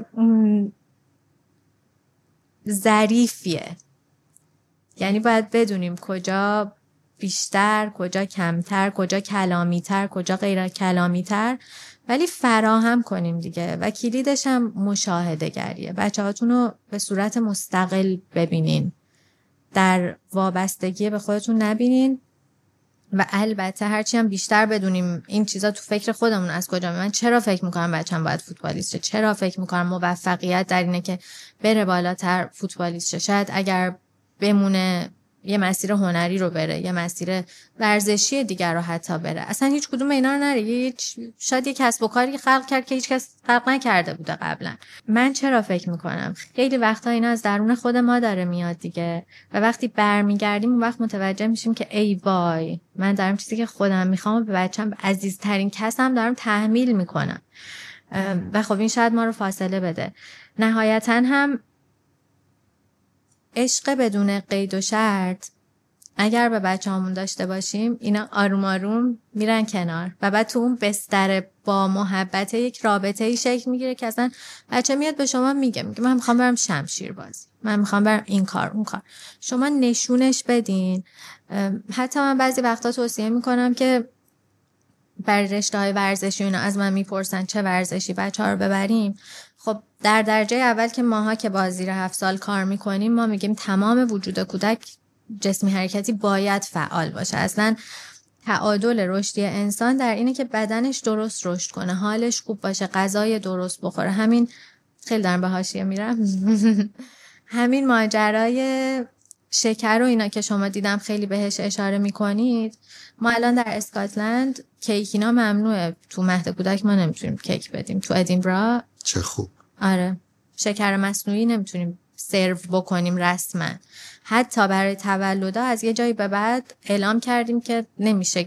Speaker 2: ظریفیه، یعنی باید بدونیم کجا بیشتر، کجا کمتر، کجا کلامی‌تر، کجا غیر کلامی‌تر، ولی فراهم کنیم دیگه. و کلیدش هم مشاهده گریه. بچه‌هاتون رو به صورت مستقل ببینین، در وابستگی به خودتون نبینین. و البته هرچی هم بیشتر بدونیم این چیزا تو فکر خودمون از کجا من چرا فکر میکنم بچه‌م باید فوتبالیست شه، چرا فکر میکنم موفقیت در اینه که بره بالاتر فوتبالیست شه، شاید اگر بمونه یه مسیر هنری رو بره، یه مسیر ورزشی دیگر رو حتی بره، اصلا هیچ کدوم اینا رو نره، شاید یه کسب و کاری خلق کرد که هیچ کس خلق نکرده بوده قبلا. من چرا فکر میکنم خیلی وقتا اینا از درون خود ما داره میاد دیگه، و وقتی برمیگردیم اون وقت متوجه میشیم که ای وای من دارم چیزی که خودم میخوام به بچه‌م، عزیزترین کسم دارم تحمیل میکنم و خب این شاید ما رو فاصله بده. نهایتا هم عشق بدون قید و شرط اگر به بچه‌هامون داشته باشیم، اینا آروم آروم میرن کنار و بعد تو اون بستر با محبت یک رابطه‌ای شکل میگیره که اصلا بچه میاد به شما میگه من میخوام برم شمشیر بازی، من میخوام برم این کار اون کار، شما نشونش بدین. حتی من بعضی وقتا توصیه میکنم که برای رشته‌های ورزشی اینا از من میپرسن چه ورزشی بچه‌ها رو ببریم. خب در درجه اول که ماها که با زیر 7 سال کار میکنیم ما میگیم تمام وجود کودک جسمی حرکتی باید فعال باشه. اصلا تعادل رشدی انسان در اینه که بدنش درست رشد کنه، حالش خوب باشه، غذای درست بخوره. همین خیلی دارم به حاشیه میرم همین ماجرای شکر و اینا که شما دیدم خیلی بهش اشاره میکنید، ما الان در اسکاتلند کیکینا ممنوعه، تو مهد کودک ما نمیتونیم کیک بدیم، تو ادینبرا
Speaker 1: چه خوب.
Speaker 2: آره شکر مصنوعی نمیتونیم سرو بکنیم رسما. حتی برای تولدا از یه جایی به بعد اعلام کردیم که نمیشه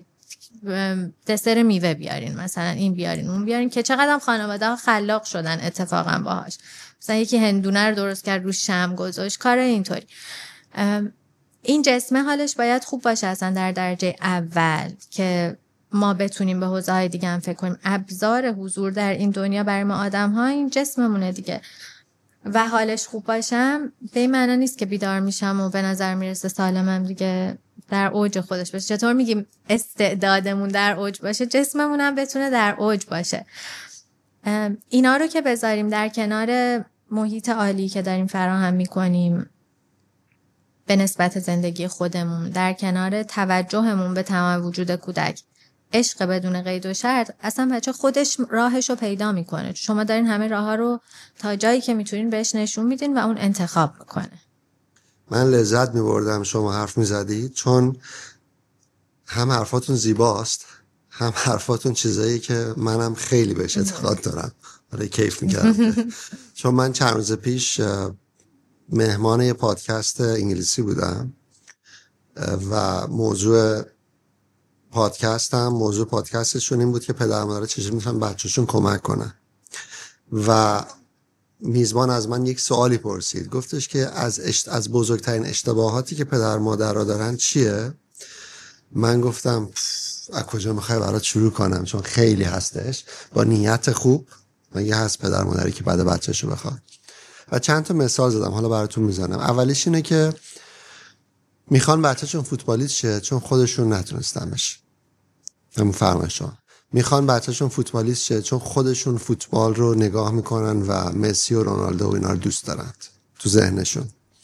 Speaker 2: دسر میوه بیارین، مثلا این بیارین اون بیارین، که چقدر خانواده ها خلاق شدن اتفاقا باهاش. مثلا یکی هندونه رو درست کرد روش شمع گذاشت، کار اینطوری. این جسمه حالش باید خوب باشه اصلا در درجه اول که ما بتونیم به حوزه‌های دیگه هم فکر کنیم. ابزار حضور در این دنیا برای ما آدم‌ها این جسممونه دیگه. و حالش خوب باشم به این معنی نیست که بیدار میشم و به نظر میرسه سالمم دیگه در اوج خودش باشه. چطور میگیم استعدادمون در اوج باشه، جسممون هم بتونه در اوج باشه. اینا رو که بذاریم در کنار محیط عالی که داریم فراهم میکنیم به نسبت زندگی خودمون، در کنار توجهمون به تمام وجود کودک، عشق بدون قید و شرط، اصلا بچه خودش راهش رو پیدا میکنه. شما دارین همه راه ها رو تا جایی که میتونین بهش نشون میدین و اون انتخاب میکنه.
Speaker 1: من لذت میبردم شما حرف میزدید، چون هم حرفاتون زیباست، هم حرفاتون چیزایی که منم خیلی بهش اعتقاد دارم. آره کیف میکردم. چون من چند روز پیش مهمان یه پادکست انگلیسی بودم و موضوع پادکستشون این بود که پدر مادر چجوری میتونن بچه‌شون کمک کنن. و میزبان از من یک سوالی پرسید، گفتش که از بزرگترین اشتباهاتی که پدر مادر را دارن چیه؟ من گفتم از کجا میخوای برات شروع کنم، چون خیلی هستش. با نیت خوب مگه هست پدر مادری که بعد بچه‌شو بخواد؟ و چند تا مثال زدم، حالا براتون میزنم. اولیش اینه که میخوان بچه‌شون فوتبالیست شه چون خودشون نتونستن بشه. فرمایشون میخوان بچه‌شون فوتبالیست شه چون خودشون فوتبال رو نگاه میکنن و مسی و رونالدو و اینا رو دوست دارن تو ذهنشون.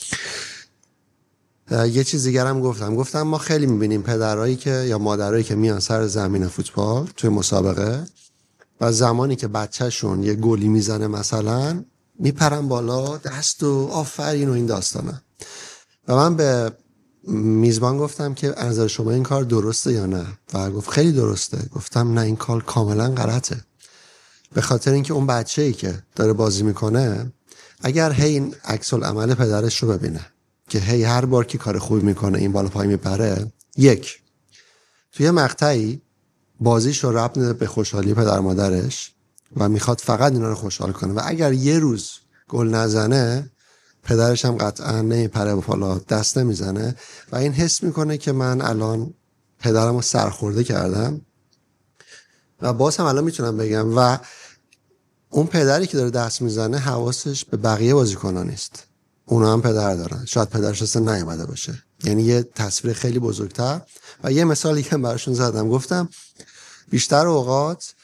Speaker 1: یه چیز دیگر هم گفتم ما خیلی میبینیم پدرایی که یا مادرایی که میان سر زمین فوتبال توی مسابقه و زمانی که بچه‌شون یه گلی میزنه مثلا میپرن بالا دست و آفرین و این داستانه. و من به میزبان گفتم که از نظر شما این کار درسته یا نه؟ و گفت خیلی درسته. گفتم نه، این کار کاملا غلطه. به خاطر اینکه اون بچه‌ای که داره بازی میکنه اگر هی این عکس العمل پدرش رو ببینه که هی هر بار که کار خوبی میکنه این بالا پای میپره، یک توی مقطعی بازیش رو ربط به خوشحالی پدر مادرش و میخواد فقط اینا رو خوشحال کنه و اگر یه روز گل نزنه پدرش هم قطعا نمیپره بالا، دست نمیزنه و این حس میکنه که من الان پدرم رو سرخورده کردم. و باز هم الان میتونم بگم و اون پدری که داره دست میزنه حواسش به بقیه بازیکنان نیست، اونا هم پدر دارن، شاید پدرش اصلا نیومده باشه. یعنی یه تصویر خیلی بزرگتر. و یه مثالی که براشون زدم، گفتم بیشتر اوقات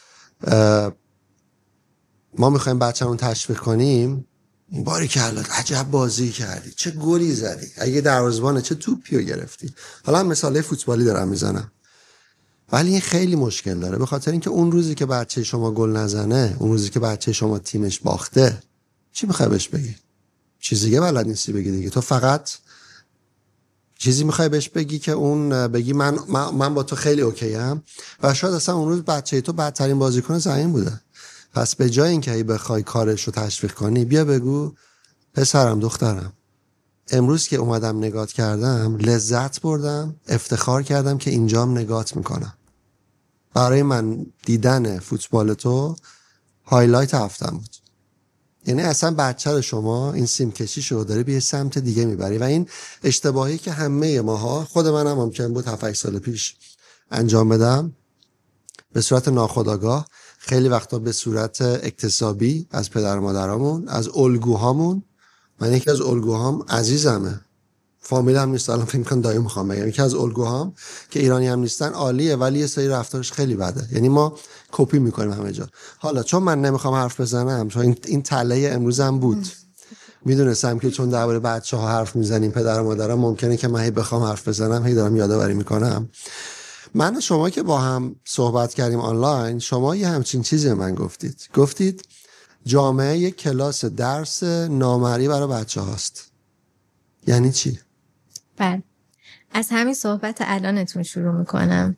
Speaker 1: ما میخوایم بچه‌مون تشویق کنیم، باری که الان عجب بازی کردی، چه گلی زدی، اگه دروازه‌بانه چه توپی رو گرفتی. حالا مثال فوتبالی دارم میزنم، ولی این خیلی مشکل داره به خاطر اینکه اون روزی که بچه شما گل نزنه، اون روزی که بچه شما تیمش باخته، چی میخوای بهش بگی؟ چیزی دیگه بلد نیستی بگی دیگه. تو فقط چیزی میخوای بهش بگی که اون بگی من با تو خیلی اوکی ام و شاید اصلا اون روز بچه تو بدترین بازیکن زمین بوده. پس به جای اینکه بخوای کارش رو تشویق کنی، بیا بگو پسرم دخترم امروز که اومدم نگات کردم لذت بردم، افتخار کردم که اینجام نگات میکنم. برای من دیدن فوتبال تو هایلایت هفتم بود. یعنی اصلا بچه شما این سیم کشیشو داره به یه سمت دیگه میبری و این اشتباهی که همه ماها، خود منم ممکن بود 7-8 سال پیش انجام بدم به صورت ناخودآگاه، خیلی وقتا به صورت اکتسابی از پدر مادرامون، از الگوهامون. من یکی از الگوهام عزیزمه، فامیلم نیست، الان فکر کنم دایی میخوام بگم، یکی از الگوهام که ایرانی هم نیستن عالیه ولی یه سری رفتارش خیلی بده. یعنی ما کپی میکنیم همه جا. حالا چون من نمیخوام حرف بزنم، چون این تله امروزم بود، میدونستم که چون درباره بچه‌ها حرف میزنیم پدر و مادرها ممکنه که من هی بخوام حرف بزنم هی دارم یادآوری میکنم. من شما که با هم صحبت کردیم آنلاین، شما یه همچین چیزی من گفتید جامعه یک کلاس درس نامری برای بچه هاست. یعنی چی؟
Speaker 2: بله، از همین صحبت الانتون شروع میکنم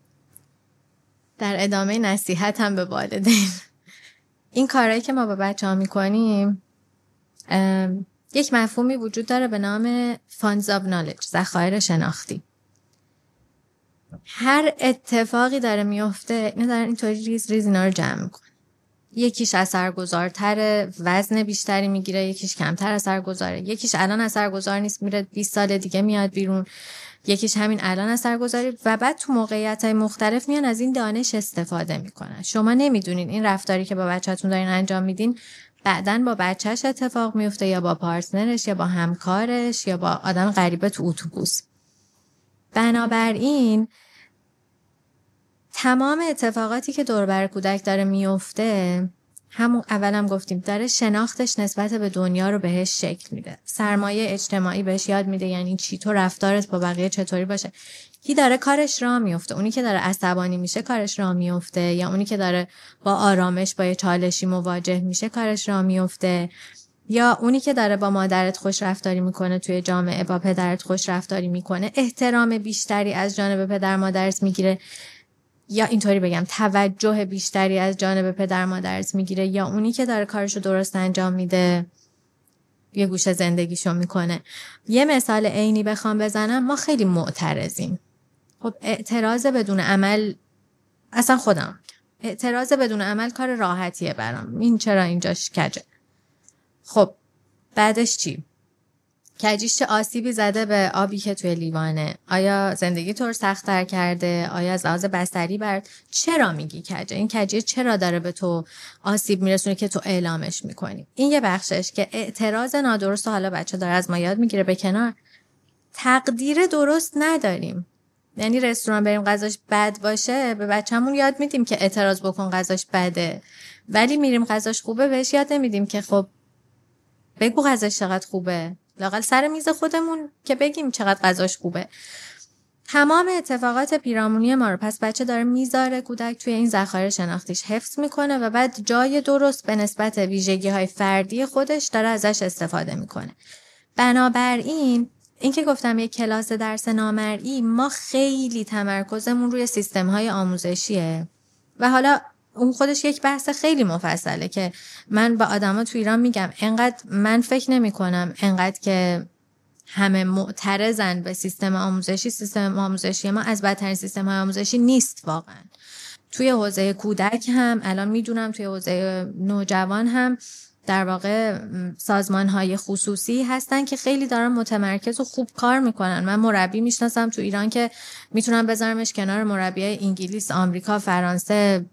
Speaker 2: در ادامه نصیحت هم به والدین. این کارهایی که ما با بچه ها میکنیم یک مفهومی وجود داره به نام funds of knowledge، ذخایر شناختی. هر اتفاقی داره میفته اینا دارن اینطوری ریز ریز اینا رو جمع میکنن. یکیش اثرگذارتر، وزن بیشتری میگیره، یکیش کمتر اثرگذاره، یکیش الان اثرگذار نیست میره 20 سال دیگه میاد بیرون، یکیش همین الان اثرگذاری و بعد تو موقعیت‌های مختلف میان از این دانش استفاده میکنن. شما نمیدونین این رفتاری که با بچه‌تون دارین انجام میدین بعدن با بچهش اتفاق میفته یا با پارتنرش یا با همکارش یا با آدم غریبه تو اتوبوس. بنابراین تمام اتفاقاتی که دور بر کودک داره میفته، همون اولم گفتیم داره شناختش نسبت به دنیا رو بهش شکل میده. سرمایه اجتماعی بهش یاد میده یعنی چی، تو رفتارت با بقیه چطوری باشه. کی داره کارش راه میفته؟ اونی که داره عصبانی میشه کارش راه میفته، یا اونی که داره با آرامش با یه چالشی مواجه میشه کارش راه میفته، یا اونی که داره با مادرت خوش رفتاری میکنه توی جامعه، با پدرت خوش رفتاری میکنه، احترام بیشتری از جانب پدر مادرت میگیره، یا اینطوری بگم توجه بیشتری از جانب پدر مادرت میگیره، یا اونی که داره کارشو درست انجام میده یه گوشه زندگیشو میکنه. یه مثال عینی بخوام بزنم، ما خیلی معترضیم. خب اعتراض بدون عمل، اصلا خودم اعتراض بدون عمل کار راحتیه برام. این چرا اینجاش کجه؟ خب بعدش چی؟ کجیش چه آسیبی زده به آبی که توی لیوانه؟ آیا زندگی تو رو سخت‌تر کرده؟ آیا از لحاظ بصری برات چرا میگی کجه؟ این کجیه چرا داره به تو آسیب میرسونه که تو اعلامش میکنی؟ این یه بخشش که اعتراض نادرست حالا بچه داره از ما یاد میگیره به کنار. تقدیر درست نداریم. یعنی رستوران بریم غذاش بد باشه به بچه‌مون یاد میدیم که اعتراض بکن غذاش بده، ولی میریم غذاش خوبه بهش یاد نمیدیم که خب بگو غذاش چقدر خوبه، لااقل سر میز خودمون که بگیم چقدر غذاش خوبه. تمام اتفاقات پیرامونی ما رو پس بچه داره میذاره کودک توی این ذخایر شناختیش حفظ میکنه و بعد جای درست به نسبت ویژگی‌های فردی خودش داره ازش استفاده میکنه. بنابراین این که گفتم یک کلاس درس نامرئی، ما خیلی تمرکزمون روی سیستم‌های آموزشیه و حالا اون خودش یک بحث خیلی مفصله که من با آدما تو ایران میگم انقدر من فکر نمی کنم انقدر که همه معترضن به سیستم آموزشی. سیستم آموزشی ما از بدترین سیستم‌های آموزشی نیست واقعا. توی حوزه کودک هم الان میدونم توی حوزه نوجوان هم در واقع سازمان‌های خصوصی هستن که خیلی دارن متمرکز و خوب کار میکنن. من مربی میشناسم تو ایران که میتونم بذارمش کنار مربیای انگلیس، آمریکا، فرانسه،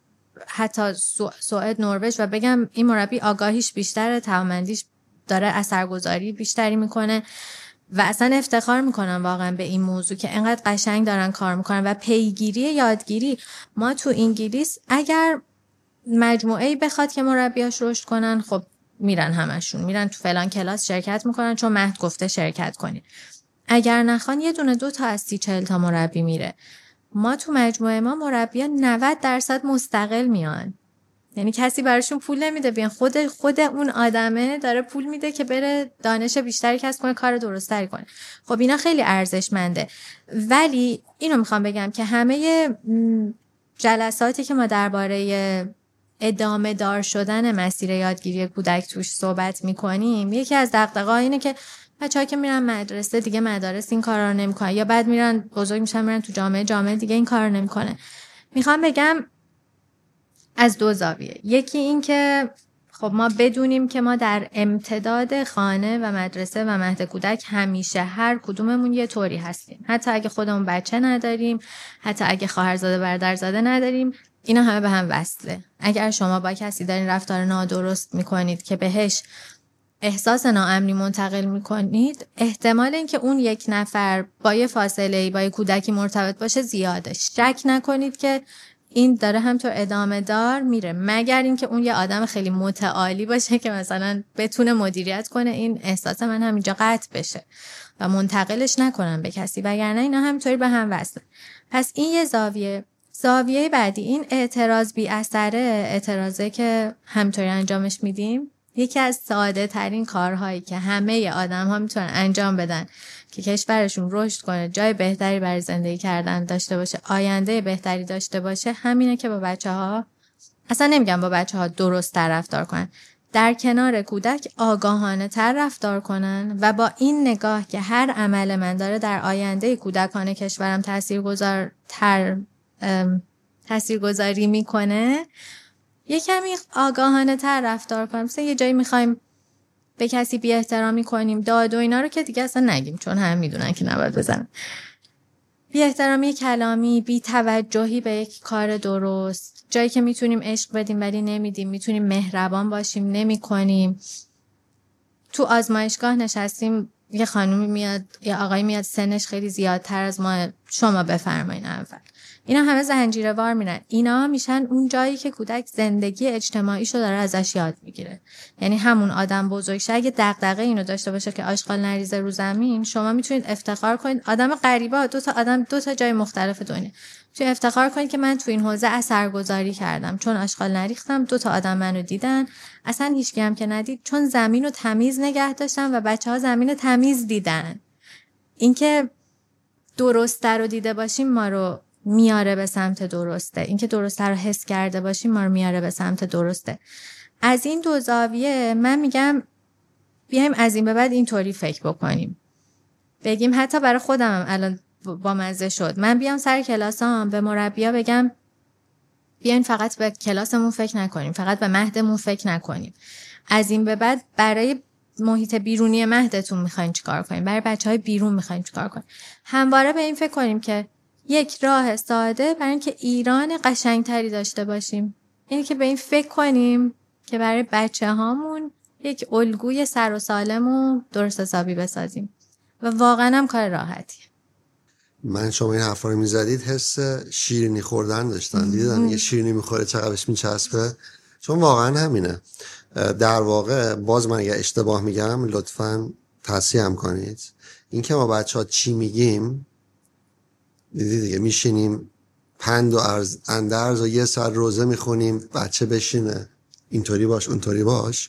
Speaker 2: حتی سوئد، نروژ و بگم این مربی آگاهیش بیشتره، توانمندیش داره اثرگذاری بیشتری میکنه و اصلا افتخار میکنم واقعا به این موضوع که انقدر قشنگ دارن کار میکنن. و پیگیری یادگیری، ما تو انگلیس اگر مجموعه‌ای بخواد که مربیاش رشد کنن، خب میرن همشون، میرن تو فلان کلاس شرکت میکنن چون مهد گفته شرکت کنید. اگر نخوان یه دونه 2 تا از 30-40 تا مربی میره. ما تو مجموعه ما مربیان 90% مستقل میان، یعنی کسی براشون پول نمیده بیان، خود اون آدمه داره پول میده که بره دانش بیشتری کسب کنه، کار درستری کنه. خب اینا خیلی ارزشمنده. ولی اینو میخوام بگم که همه جلساتی که ما درباره ادامه دار شدن مسیر یادگیری کودک توش صحبت میکنیم، یکی از دغدغه‌ها اینه که بچه‌ها که میرن مدرسه دیگه مدارس این کارا رو نمیکنن، یا بعد میرن بزرگ میشن میرن تو جامعه دیگه این کارا رو نمیکنه. میخوام بگم از 2 زاویه. یکی این که خب ما بدونیم که ما در امتداد خانه و مدرسه و مهد کودک همیشه هر کدوممون یه طوری هستیم، حتی اگه خودمون بچه نداریم، حتی اگه خواهرزاده برادرزاده نداریم، اینا همه به هم وصله. اگر شما با کسی دارین رفتار نادرست میکنید که بهش احساس ناامنی منتقل میکنید، احتمال اینکه اون یک نفر با یه فاصله با یه کودکی مرتبط باشه زیاده. شک نکنید که این داره همطور ادامه دار میره، مگر اینکه اون یه آدم خیلی متعالی باشه که مثلا بتونه مدیریت کنه این احساس من همینجا قطع بشه و منتقلش نکنم به کسی، وگرنه اینا همینطوری به هم وصله. پس این یه زاویه بعدی این اعتراض بی اثره، اعتراضه که همینطوری انجامش میدیم. یکی از ساده ترین کارهایی که همه آدم ها میتونن انجام بدن که کشورشون رشد کنه، جای بهتری برای زندگی کردن داشته باشه، آینده بهتری داشته باشه، همینه که با بچه ها، اصلا نمیگم با بچه ها درست رفتار کنن، در کنار کودک آگاهانه تر رفتار کنن و با این نگاه که هر عمل من داره در آینده کودکان کشورم تاثیرگذاری میکنه، یه کمی آگاهانه تر رفتار کنیم. مثلا یه جایی میخوایم به کسی بی احترامی کنیم، داد و اینا رو که دیگه اصلا نگیم، چون هم میدونن که نباید بزنن. بی احترامی کلامی، بی توجهی به یک کار درست، جایی که میتونیم عشق بدیم ولی نمیدیم، میتونیم مهربان باشیم نمیکنیم. تو آزمایشگاه نشستیم، یه خانومی میاد یا آقایی میاد سنش خیلی زیادتر از ما، شما بفرمایین اول. اینا همه زنجیره وار میرن. اینا میشن اون جایی که کودک زندگی اجتماعیشو داره ازش یاد میگیره. یعنی همون آدم بزرگشه اگه دغدغه اینو داشته باشه که آشغال نریزه رو زمین، شما میتونید افتخار کنید آدم غریبه، دو تا جای مختلف دنیا، میتونید افتخار کنید که من تو این حوزه اثرگذاری کردم، چون آشغال نریختم، 2 تا آدم منو دیدن، اصلا هیچکی هم که ندید، چون زمینو تمیز نگه داشتم و بچه‌ها زمین تمیز دیدن. اینکه درسته رو دیده باشیم ما رو میاره به سمت درسته، اینکه درسته رو حس کرده باشیم ما رو میاره به سمت درسته. از این دو زاویه من میگم بیایم از این به بعد اینطوری فکر بکنیم، بگیم حتی برای خودم الان با مزه شد، من بیام سر کلاسام به مربی‌ها بگم بیاین فقط به کلاسمون فکر نکنیم، فقط به مهدمون فکر نکنیم، از این به بعد برای محیط بیرونی مهدتون میخواین چیکار کنیم، برای بچهای بیرون میخواین چیکار کنیم. همواره به این فکر کنیم که یک راه ساده برای اینکه ایران قشنگتری داشته باشیم اینه که به این فکر کنیم که برای بچه‌هامون یک الگوی سر و سالم و درست حسابی بسازیم و واقعا هم کار راحتیه.
Speaker 1: من شما این حرفا رو میزدید حس شیرینی خوردن داشتن، دیدم یه شیرینی میخوره چقدر بهش میچسبه، چون واقعا همینه. در واقع باز من اگه اشتباه میگم لطفاً تصحیح هم کنید. این که ما بچه‌ها چی میگیم دیدی دیگه، میشینیم پند و اندرز و یه ساعت روزه میخونیم، بچه بشینه اینطوری باش اونطوری باش،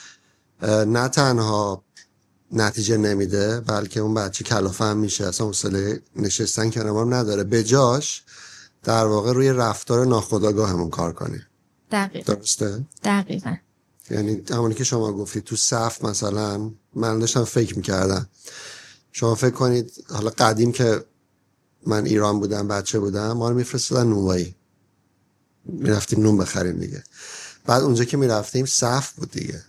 Speaker 1: نه تنها نتیجه نمیده بلکه اون بچه کلافه هم میشه، اصلا حوصله نشستن کنارم نداره، به جاش در واقع روی رفتار ناخودآگاهمون کار کنیم.
Speaker 2: دقیقاً.
Speaker 1: درسته؟
Speaker 2: دقیقاً.
Speaker 1: یعنی همونی که شما گفتید تو صف مثلا من داشتم فکر میکردم، شما فکر کنید حالا قدیم که من ایران بودم بچه بودم ما رو میفرستادن نونوایی، میرفتیم نون بخریم دیگه، بعد اونجا که میرفتیم صف بود دیگه،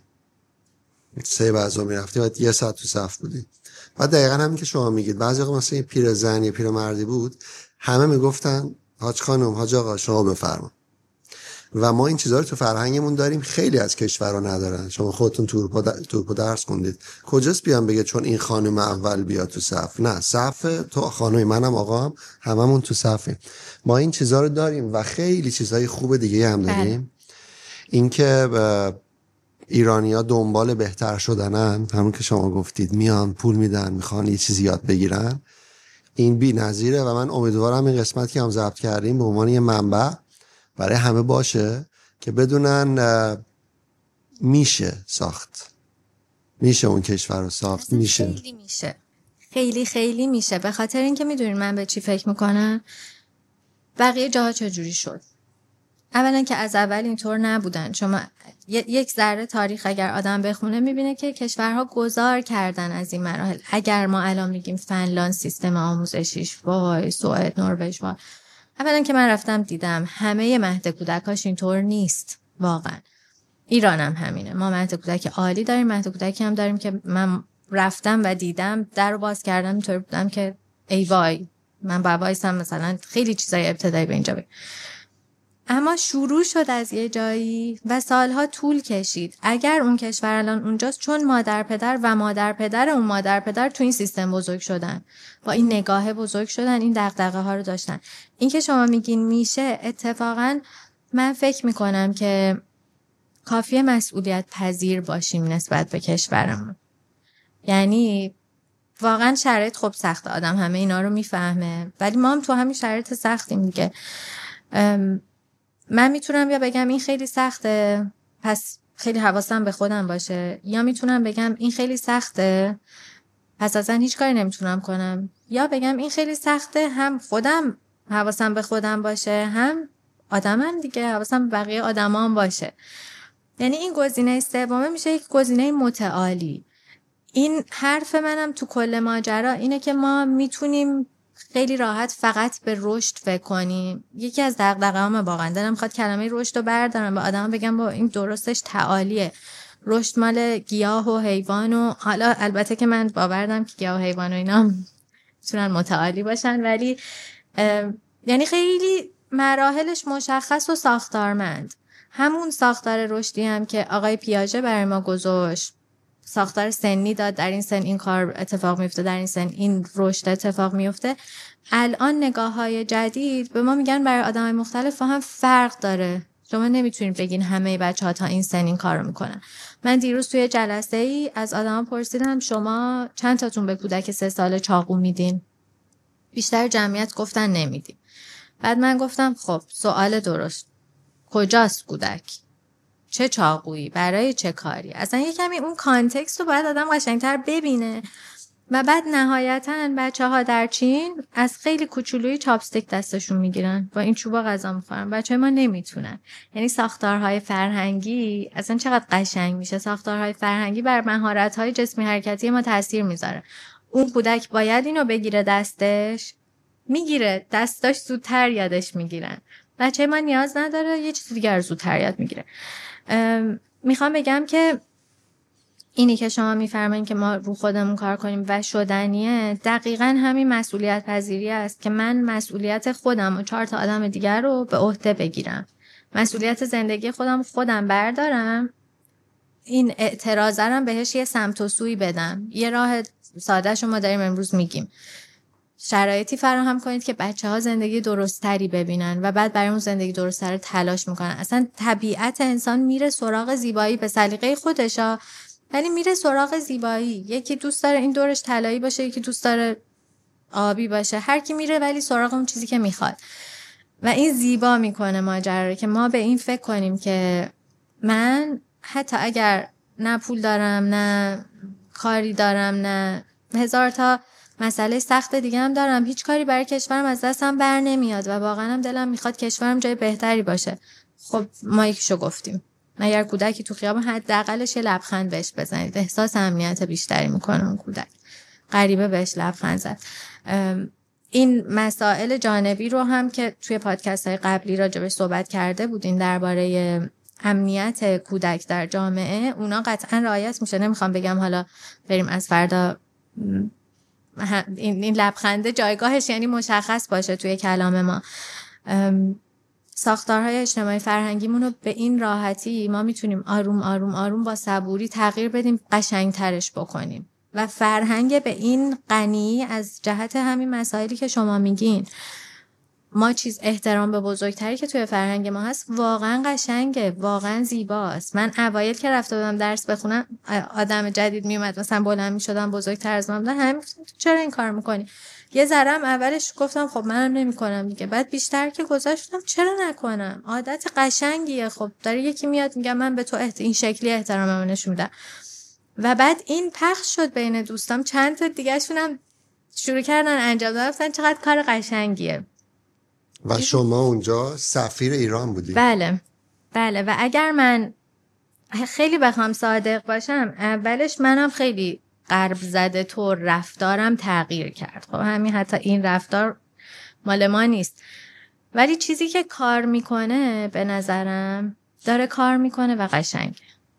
Speaker 1: 3 بعضا میرفتیم بعد 1 ساعت تو صف بودیم. بعد دقیقا همین که شما میگید بعضی وقت مثلا یه پیرزن یه پیرمردی بود همه میگفتن حاج خانم حاج آقا شما بفرما، و ما این چیزا رو تو فرهنگمون داریم، خیلی از کشورها ندارن. شما خودتون تورپا درس خوندید، کجاست بیان بگه چون این خانم اول بیاد تو صف؟ نه، صف تو خانم منم آقام هممون تو صفیم. ما این چیزا رو داریم و خیلی چیزهای خوب دیگه هم داریم. اینکه ایرانی‌ها دنبال بهتر شدنن، همون که شما گفتید میان پول میدن میخوان یه چیزی یاد بگیرن، این بی‌نظیره و من امیدوارم این قسمت که هم ضبط کردیم به عنوان یه منبع برای همه باشه که بدونن میشه ساخت، میشه اون کشور رو ساخت، میشه.
Speaker 2: خیلی میشه، خیلی خیلی میشه. به خاطر اینکه میدونین من به چی فکر میکنم، بقیه جاها چجوری شد. اولا که از اول اینطور نبودن. شما یک ذره تاریخ اگر آدم بخونه میبینه که کشورها گذار کردن از این مراحل. اگر ما الان میگیم فنلاند سیستم آموزشیش وای، سوئد، نروژ وای، اولا که من رفتم دیدم همه مهد کودکاش اینطور نیست واقعا. ایران هم همینه، ما مهد کودک عالی داریم، مهد کودکی هم داریم که من رفتم و دیدم، در رو باز کردم اینطور بودم که ای وای من بابایستم مثلا خیلی چیزای ابتدایی به اینجا اما شروع شد از یه جایی و سالها طول کشید. اگر اون کشور الان اونجاست چون مادر پدر و مادر پدر اون مادر پدر تو این سیستم بزرگ شدن، با این نگاه بزرگ شدن، این دغدغه ها رو داشتن. این که شما میگین میشه، اتفاقا من فکر میکنم که کافیه مسئولیت پذیر باشیم نسبت به کشورمون. یعنی واقعا شرایط خب سخته، آدم همه اینا رو میفهمه، ولی ما هم تو همین شرایط سختیم دیگه. من میتونم یا بگم این خیلی سخته پس خیلی حواسم به خودم باشه، یا میتونم بگم این خیلی سخته پس اصلا هیچ کاری نمیتونم کنم، یا بگم این خیلی سخته هم خودم حواسم به خودم باشه، هم آدمم دیگه حواسم به بقیه آدما هم باشه. یعنی این گزینه سوم میشه یک گزینه متعالی. این حرف منم تو کل ماجرا اینه که ما میتونیم خیلی راحت فقط به رشد فکر کنیم. یکی از دغدغه‌هام واقعا دلم میخواد کلمه رشد رو بردارم به آدما بگم با این درستش تعالیه. رشد مال گیاه و حیوان و حالا البته که من باور دارم که گیاه و حیوان و اینا میتونن متعالی باشن، ولی یعنی خیلی مراحلش مشخص و ساختارمند. همون ساختار رشدی هم که آقای پیاژه برای ما گذاشت، ساختار سنی داد، در این سن این کار اتفاق میفته، در این سن این رشد اتفاق میفته. الان نگاه‌های جدید به ما میگن برای آدمای مختلف هم فرق داره. شما نمیتونید بگین همه بچه‌ها تا این سن این کارو میکنن. من دیروز توی جلسه‌ای از آدما پرسیدم شما چند تاتون به کودک 3 ساله چاقو میدین؟ بیشتر جمعیت گفتن نمیدیم. بعد من گفتم خب سوال درست، کجاست کودک؟ چه چاقویی؟ برای چه کاری؟ اصلا یه کمی اون کانتکست رو باید آدم قشنگتر ببینه. و بعد نهایتاً بچه‌ها در چین از خیلی کوچولویی چاپستیک دستشون میگیرن با این چوبا غذا میخورن. بچه‌های ما نمیتونن. یعنی ساختارهای فرهنگی اصلا چقدر قشنگ میشه. ساختارهای فرهنگی بر مهارت‌های جسمی حرکتی ما تاثیر میذاره. اون کودک باید اینو بگیره دستش، میگیره، دستاش زودتر یادش میگیرن. بچه ما نیاز نداره یه چیز دیگه رو زودتر یاد میگیره. میخوام بگم که اینی که شما میفرمایید که ما رو خودمون کار کنیم و شدنیه، دقیقاً همین مسئولیت پذیری است که من مسئولیت خودم و 4 تا آدم دیگر رو به عهده بگیرم. مسئولیت زندگی خودم بردارم، این اعتراضرم بهش یه سمت و سوی بدم. یه راه ساده شما داریم امروز میگیم شرایطی فراهم کنید که بچه‌ها زندگی درست‌تری ببینن و بعد برای اون زندگی درست‌تر تلاش میکنن. اصلا طبیعت انسان میره سراغ زیبایی به سلیقه خودشه، ولی میره سراغ زیبایی. یکی دوست داره این دورش طلایی باشه، یکی دوست داره آبی باشه، هر کی میره ولی سراغ اون چیزی که میخواد. و این زیبا میکنه ماجرا که ما به این فکر کنیم که من حتی اگر نه پول دارم، نه کاری دارم، نه 1000 تا مسئله سخت دیگه هم دارم، هیچ کاری برای کشورم از دستم بر نمیاد و واقعا هم دلم میخواد کشورم جای بهتری باشه. خب ما یکیشو گفتیم. اگر کودکی تو خیابون حداقلش یه لبخند بهش بزنید، احساس امنیت بیشتری میکنه اون کودک. غریبه بهش لبخند زد. این مسائل جانبی رو هم که توی پادکست‌های قبلی راجبش صحبت کرده بودین درباره امنیت کودک در جامعه، اونا قطعا رعایت میشه. نمیخوام بگم حالا بریم از فردا این لبخنده جایگاهش یعنی مشخص باشه توی کلام ما. ساختارهای اجتماعی فرهنگیمون رو به این راحتی ما میتونیم آروم آروم آروم با صبوری تغییر بدیم، قشنگترش بکنیم. و فرهنگ به این غنی از جهت همین مسائلی که شما میگین. ما چیز احترام به بزرگتری که توی فرهنگ ما هست واقعا قشنگه، واقعا زیباست. من اوایل که رفته بودم درس بخونم، آدم جدید میومد مثلا بلند میشدم بزرگتر از من بودن، همین چرا این کار میکنی؟ یه ذرم اولش گفتم خب منم نمیکنم دیگه، بعد بیشتر که گذاشتم چرا نکنم، عادت قشنگیه. خب داره یکی میاد میگه من به تو این شکلی احترامم نشون میدم. و بعد این پخش شد بین دوستام، چند تا دیگه شونم شروع کردن انجام دادن، چقدر کار قشنگیه.
Speaker 1: و شما اونجا سفیر ایران بودید؟
Speaker 2: بله بله. و اگر من خیلی بخوام صادق باشم، اولش منم خیلی غرب زده طور رفتارم تغییر کرد. خب همین حتی این رفتار مال ما نیست، ولی چیزی که کار میکنه به نظرم داره کار میکنه و قشنگه.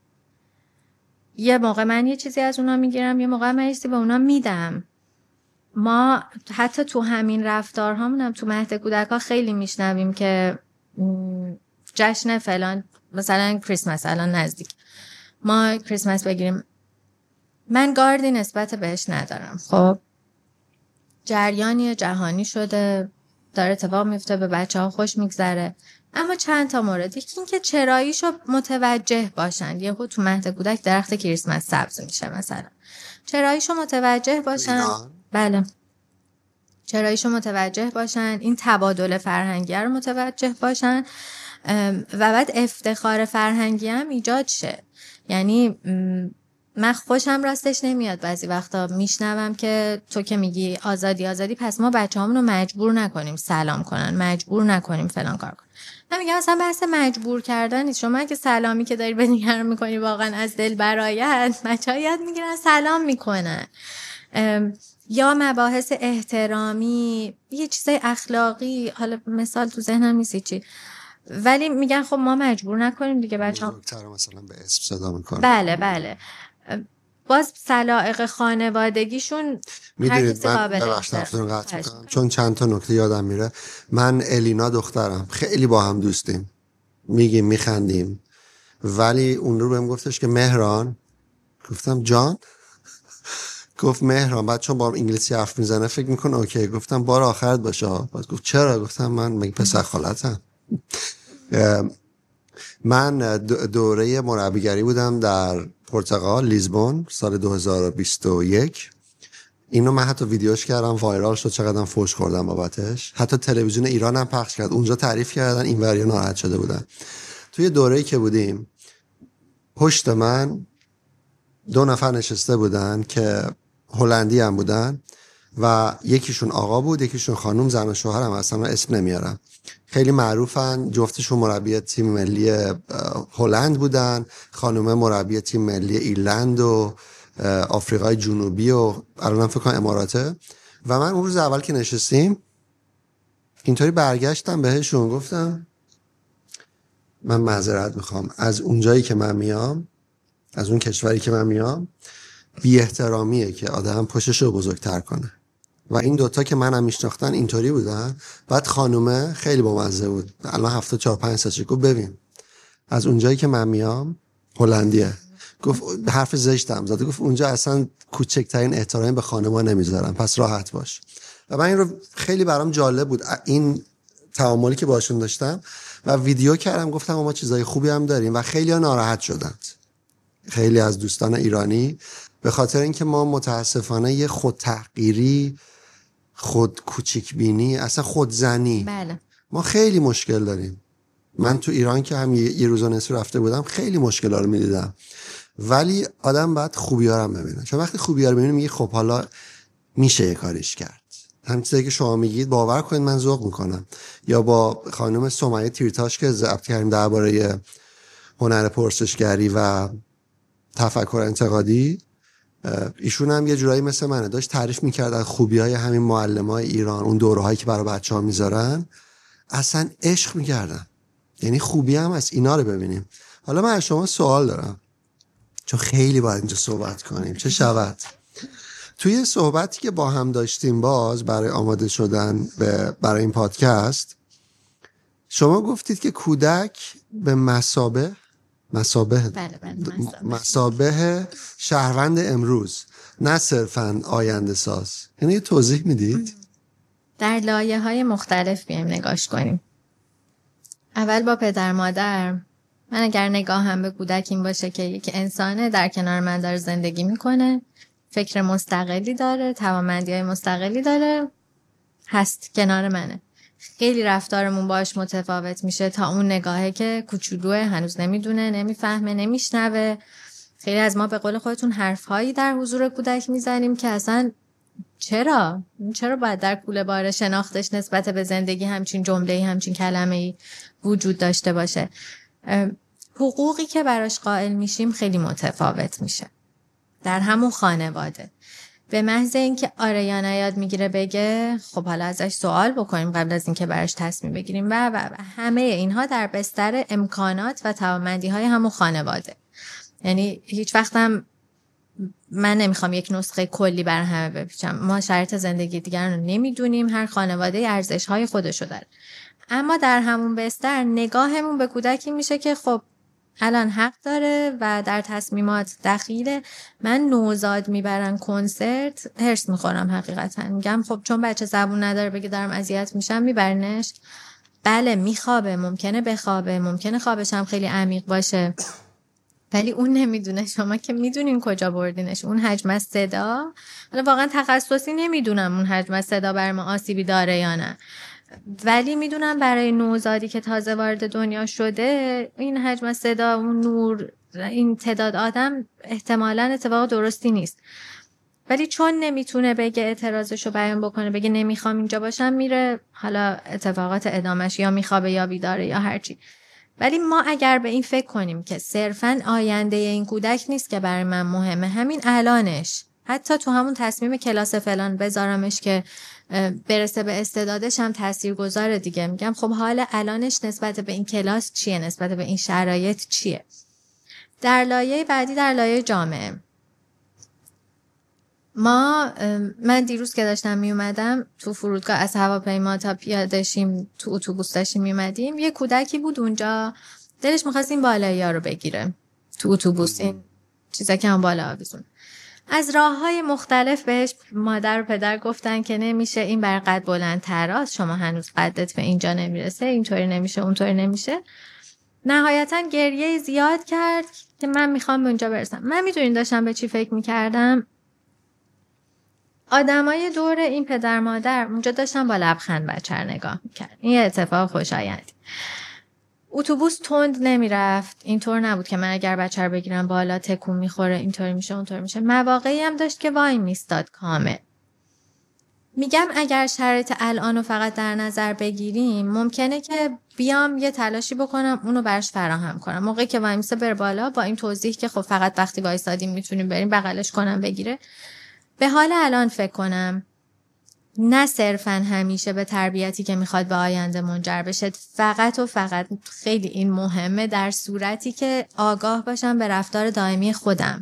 Speaker 2: یه موقع من یه چیزی از اونا میگیرم، یه موقع من چیزی به اونا میدم. ما حتی تو همین رفتارهامون تو مهد کودک‌ها خیلی میشنویم که جشن فلان، مثلا کریسمس الان نزدیک، ما کریسمس بگیریم. من گاردی نسبت بهش ندارم. خب جریانی جهانی شده، داره اتفاق میفته، به بچه‌ها خوش میگذره، اما چند تا مورد. یکی این که چراییشو متوجه باشن. یهو تو مهد کودک درخت کریسمس سبز میشه مثلا، چراییشو متوجه باشن. بله، چراییشو متوجه باشن، این تبادل فرهنگی رو متوجه باشن و بعد افتخار فرهنگی هم ایجاد شه. یعنی من خوشم راستش نمیاد بعضی وقتا میشنوم که تو که میگی آزادی آزادی، پس ما بچه‌هامون رو مجبور نکنیم سلام کنن، مجبور نکنیم فلان کار کنن. من میگم اصلا بحث مجبور کردن نیست. شما اگه سلامی که داری به دیگران میکنی واقعا از دل برایت، بچه‌ها یاد میگیرن سلام میکنن. یا مباحث احترامی، یه چیزای اخلاقی، حالا مثال تو ذهنم نیست چی، ولی میگن خب ما مجبور نکنیم دیگه بچه‌ها.
Speaker 1: بزرگتر مثلا به اسم صدا میکنن.
Speaker 2: بله باز سلائق خانوادگیشون
Speaker 1: میدونید من ببخشید قطع میکنم چون چند تا نکته یادم میره. من الینا دخترم خیلی با هم دوستیم، میگیم میخندیم، ولی اون رو بهم گفتش که مهران. گفتم جان؟ گفت مهران. بعد چون با هم انگلیسی حرف میزنه فکر میکنه اوکی. گفتم بار آخرت باشه. بعد گفت چرا؟ گفتم من پسر خالتم. من دوره مربیگری بودم در پرتغال، لیزبون، سال 2021. اینو من حتی ویدیوش کردم، وایرال شد، چقدرم فوش خوردم بابتش. حتی تلویزیون ایران هم پخش کرد، اونجا تعریف کردن، این وریا ناراحت شده بودن. توی دوره‌ای که بودیم پشت من 2 نفر نشسته بودن که هلندی هم بودن و یکیشون آقا بود، یکیشون خانم، زن و شوهر هم اصلا اسم نمیارم. خیلی معروفن، جفتشون مربی تیم ملی هلند بودن، خانم مربی تیم ملی ایرلند و آفریقای جنوبی و الان فکر کنم اماراته. و من اون روز اول که نشستیم اینطوری برگشتم بهشون گفتم من معذرت میخوام، از اونجایی که من میام، از اون کشوری که من میام، بی احترامیه که آدم پشتشو بزرگتر کنه. و این دوتا که منم میشناختن اینطوری بودن. بعد خانومه خیلی بامزه بود، الان 74-5 سالشه، گفت ببین از اونجایی که من میام، هلندیه، گفت حرف زشتم زد، گفت اونجا اصلا کوچکترین احترامی به خانم‌ها نمیذارن، پس راحت باش. و من این رو خیلی برام جالب بود این تعاملی که باشون داشتم و ویدیو کردم، گفتم ما چیزای خوبی هم داریم و خیلی‌ها ناراحت شدند. خیلی از دوستان ایرانی به خاطر اینکه ما متاسفانه یه خودتحقیری، خود کوچیکبینی، اصلا خودزنی،
Speaker 2: بله.
Speaker 1: ما خیلی مشکل داریم. من تو ایران که هم یه روز و نصف رفته بودم خیلی مشکل‌ها رو می‌دیدم، ولی آدم باید خوبی‌ها رو هم ببینه. چون وقتی خوبی‌ها رو می‌بینی میگی خب حالا میشه یه کاریش کرد. همین چیزایی که شما میگید باور کنید من ذوق میکنم. یا با خانم سمیه تیرتاش که ضبط کردیم درباره هنر پرسشگری و تفکر انتقادی، ایشون هم یه جورایی مثل منه، داشت تعریف میکرد از خوبی‌های همین معلمای ایران، اون دوره‌هایی که برای بچه‌ها میذارن، اصلا عشق میکردن. یعنی خوبی هم از اینا رو ببینیم. حالا من از شما سوال دارم، چون خیلی باید اینجا صحبت کنیم، چه شود؟ توی صحبتی که با هم داشتیم باز برای آماده شدن برای این پادکست، شما گفتید که کودک به مثابه شهروند امروز، نه صرفاً آینده ساز. یعنی یه توضیح میدید؟
Speaker 2: در لایه‌های مختلف بیایم نگاش کنیم. اول با پدر مادر، من اگر نگاهم به کودک این باشه که یک انسانه در کنار من داره زندگی میکنه، فکر مستقلی داره، توانمندی‌های مستقلی داره، هست کنار منه. خیلی رفتارمون باش متفاوت میشه تا اون نگاهه که کوچولوه، هنوز نمیدونه، نمیفهمه، نمیشنوه. خیلی از ما به قول خودتون حرفهایی در حضور کودک میزنیم که اصلا چرا باید در کوله بار شناختش نسبت به زندگی همچین جمله‌ای، همچین کلمه‌ای وجود داشته باشه. حقوقی که براش قائل میشیم خیلی متفاوت میشه در همون خانواده. به محض اینکه آره یا نه یاد میگیره بگه، خب حالا ازش سوال بکنیم قبل از اینکه براش تصمیم بگیریم و همه اینها در بستر امکانات و توانمندی‌های همون خانواده. یعنی هیچ وقتم من نمیخوام یک نسخه کلی بر همه بپیچم. ما شرایط زندگی دیگران رو نمیدونیم، هر خانواده ارزش‌های خودشو داره. اما در همون بستر نگاهمون به کودکی میشه که خب الان حق داره و در تصمیمات دخیله. من نوزاد میبرن کنسرت هرس میخورم حقیقتا. میگم خب چون بچه زبون نداره بگه دارم اذیت میشم میبرنش. بله میخوابه، ممکنه بخوابه، ممکنه خوابش هم خیلی عمیق باشه، ولی اون نمیدونه. شما که میدونین کجا بردینش. اون حجم از صدا، حالا واقعا تخصصی نمیدونم اون حجم از صدا برای ما آسیبی داره یا نه، ولی میدونم برای نوزادی که تازه وارد دنیا شده این حجم از صدا، اون نور، این تعداد آدم احتمالاً اتفاق درستی نیست. ولی چون نمیتونه بگه اعتراضشو بیان بکنه، بگه نمیخوام اینجا باشم، میره حالا اتفاقات ادامش یا میخوابه یا بیداره یا هرچی. ولی ما اگر به این فکر کنیم که صرفاً آینده این کودک نیست که برای من مهمه، همین الانش، حتی تو همون تصمیم کلاس فلان بذارمش که برسه به استعدادش هم تاثیرگذاره دیگه. میگم خب حال الانش نسبت به این کلاس چیه، نسبت به این شرایط چیه. در لایه بعدی، در لایه جامعه، من دیروز که داشتم می اومدم تو فرودگاه از هواپیما تا پیاده شیم تو اتوبوس داشتیم می اومدیم، یه کودکی بود اونجا دلش می‌خواست این بالایی‌ها رو بگیره تو اتوبوس، این چیزا که هم بالا آویزون. از راه‌های مختلف بهش مادر و پدر گفتن که نمیشه، این بر قد بلندتراست، شما هنوز قدت به اینجا نمیرسه، اینطوری نمیشه، اونطوری نمیشه. نهایتاً گریه زیاد کرد که من میخوام به اونجا برسم. من میدونین داشتم به چی فکر میکردم؟ آدمای دور این پدر مادر اونجا داشتن با لبخند بچه رو نگاه میکرد. این اتفاق خوشایندی. اتوبوس تند نمیرفت، اینطور نبود که من اگر بچه رو بگیرم بالا تکون میخوره، اینطوری میشه اونطوری میشه. مواقعی هم داشت که وای میستاد کامل. میگم اگر شرایط الانو فقط در نظر بگیریم، ممکنه که بیام یه تلاشی بکنم اونو برش فراهم کنم. موقعی که وای میسته بره بالا با این توضیح که خب فقط وقتی وایسادیم میتونیم بریم، بغلش کنم بگیره. به حال الان فکر کنم، نه صرفاً همیشه به تربیتی که میخواد به آینده منجر بشه. فقط و فقط خیلی این مهمه در صورتی که آگاه باشم به رفتار دائمی خودم.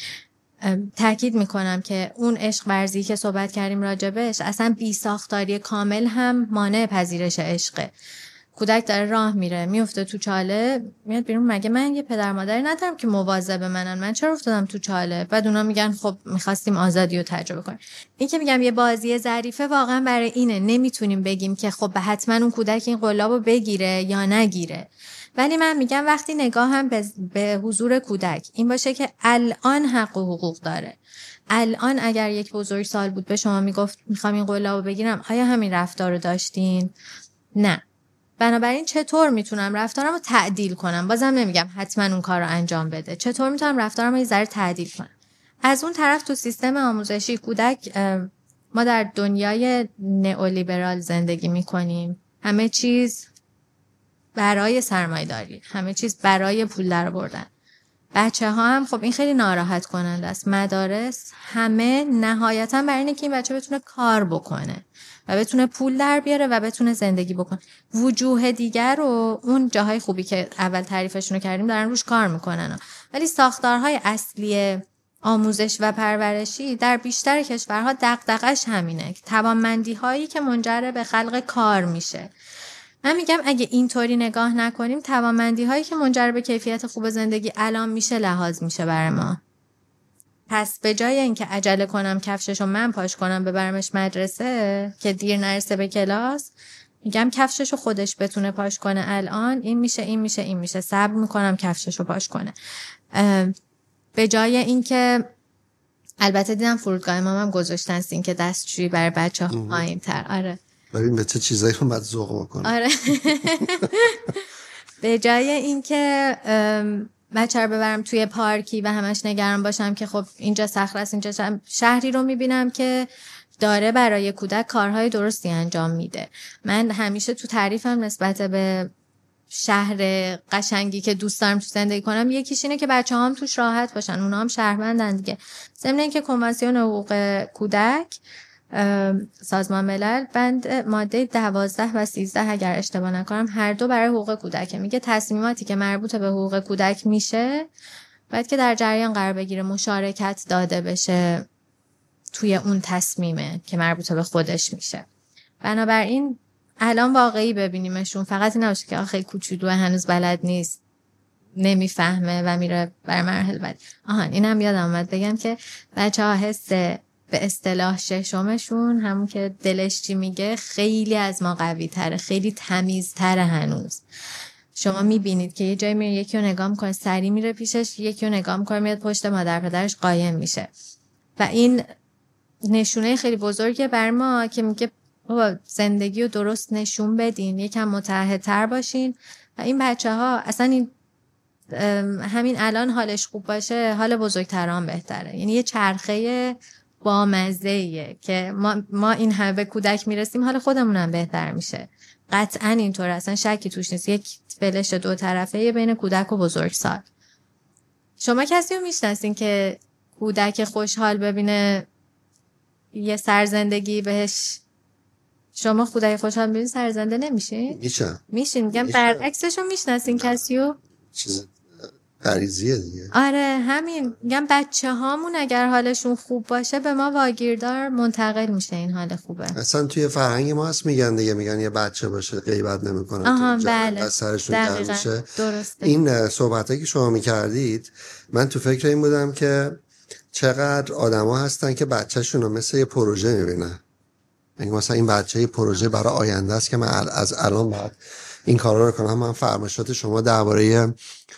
Speaker 2: تأکید میکنم که اون عشق ورزی که صحبت کردیم راجبش، اصلا بی ساختاری کامل هم مانع پذیرش عشقه. کودک داره راه میره، میفته تو چاله، میاد بیرون، مگه من یه پدر مادری ندارم که مواظب من چرا افتادم تو چاله؟ بعد اونا میگن خب میخواستیم آزادی رو تجربه کنیم. این که میگم یه بازی ظریفه واقعا برای اینه. نمیتونیم بگیم که خب حتما اون کودک این قلابو بگیره یا نگیره، ولی من میگم وقتی نگاهم به حضور کودک این باشه که الان حق و حقوق داره. الان اگر یک بزرگسال بود به شما میگفت میخوام این قلابو بگیرم، آیا همین رفتار رو داشتین؟ نه. بنابراین چطور میتونم رفتارم رو تعدیل کنم؟ بازم نمیگم حتما اون کار رو انجام بده. چطور میتونم رفتارم رو یه ذره تعدیل کنم؟ از اون طرف تو سیستم آموزشی کودک، ما در دنیای نئولیبرال زندگی میکنیم. همه چیز برای سرمایه‌داری، همه چیز برای پول درآوردن. بچه ها هم خب این خیلی ناراحت کننده است. مدارس همه نهایتاً برای اینه که این بچه بتونه کار بکنه و بتونه پول در بیاره و بتونه زندگی بکنه. وجوه دیگر و اون جاهای خوبی که اول تعریفشون رو کردیم دارن روش کار میکنن، ولی ساختارهای اصلی آموزش و پرورشی در بیشتر کشورها دغدغش همینه، توانمندی هایی که منجر به خلق کار میشه. من میگم اگه اینطوری نگاه نکنیم، توانمندی هایی که منجر به کیفیت خوب زندگی الان میشه لحاظ میشه برای ما. پس به جای اینکه عجله کنم کفششو من پاش کنم ببرمش مدرسه که دیر نرسه به کلاس، میگم کفششو خودش بتونه پاش کنه الان، این میشه صبر میکنم کفششو پاش کنه. به جای اینکه البته دیدم فرودگاه امام هم گذاشتن سینک دستشویی برای بچه‌ها پایین‌تر. آره.
Speaker 1: ببین به چه چیزایی رو باید ذوق بکنه.
Speaker 2: آره. به جای اینکه بچه رو ببرم توی پارکی و همش نگران باشم که خب اینجا صخره است، اینجا شهری رو میبینم که داره برای کودک کارهای درستی انجام میده. من همیشه تو تعریفم نسبت به شهر قشنگی که دوست دارم تو زندگی کنم، یکیش اینه که بچه‌هام هم توش راحت باشن، اونا هم شهروندن دیگه. ضمن اینکه کنوانسیون حقوق کودک سازمان ملل بند ماده 12 و 13 اگر اشتباه نکنم هر دو برای حقوق کودک میگه تصمیماتی که مربوط به حقوق کودک میشه باید که در جریان قرار بگیره، مشارکت داده بشه توی اون تصمیمه که مربوط به خودش میشه. بنابراین الان واقعی ببینیمشون، فقط این نباشه که آخه کوچولو هنوز بلد نیست نمیفهمه و میره بر مرحله بعد. اینم یادم اومد بگم که بچه‌ها حس به اصطلاح ششمشون، همون که دلش چی میگه، خیلی از ما قوی تره، خیلی تمیز تره هنوز. شما میبینید که یه جایی میره یکی رو نگاه میکنه سری میره پیشش، یکی رو نگاه میکنه میاد پشت مادر پدرش قایم میشه و این نشونه خیلی بزرگه بر ما که میگه بابا زندگی رو درست نشون بدین، یکم متعهدتر باشین. و این بچه ها اصلا این همین الان حالش خوب باشه حال بزرگتران بهتره. یعنی یه چرخه بامزه‌ایه که ما این همه به کودک میرسیم، حال خودمونم بهتر میشه. قطعا اینطور، اصلا شکی توش نیست. یک فلش دو طرفه بین کودک و بزرگسال. شما کسی رو میشناسین که کودک خوشحال ببینه یه سرزندگی بهش؟ شما کودک خوشحال ببینید سرزنده نمیشین؟ میشین. میگم برعکسش رو میشناسین کسی رو؟
Speaker 1: چیز غریزیه دیگه.
Speaker 2: آره همین، میگم بچه هامون اگر حالشون خوب باشه به ما واگیردار منتقل میشه این حال خوبه.
Speaker 1: اصلا توی فرهنگ ما هست میگن دیگه، میگن یه بچه باشه غیبت نمیکنه.
Speaker 2: آها بله
Speaker 1: سرشون گرم میشه.
Speaker 2: درسته.
Speaker 1: این صحبتایی که شما میکردید من تو فکر این بودم که چقدر آدما هستن که بچه‌شون رو مثل یه پروژه میبینن. یعنی مثلا این بچه یه پروژه برای آینده است که من از الان باید این کارا رو کنم. من فرمایشات شما درباره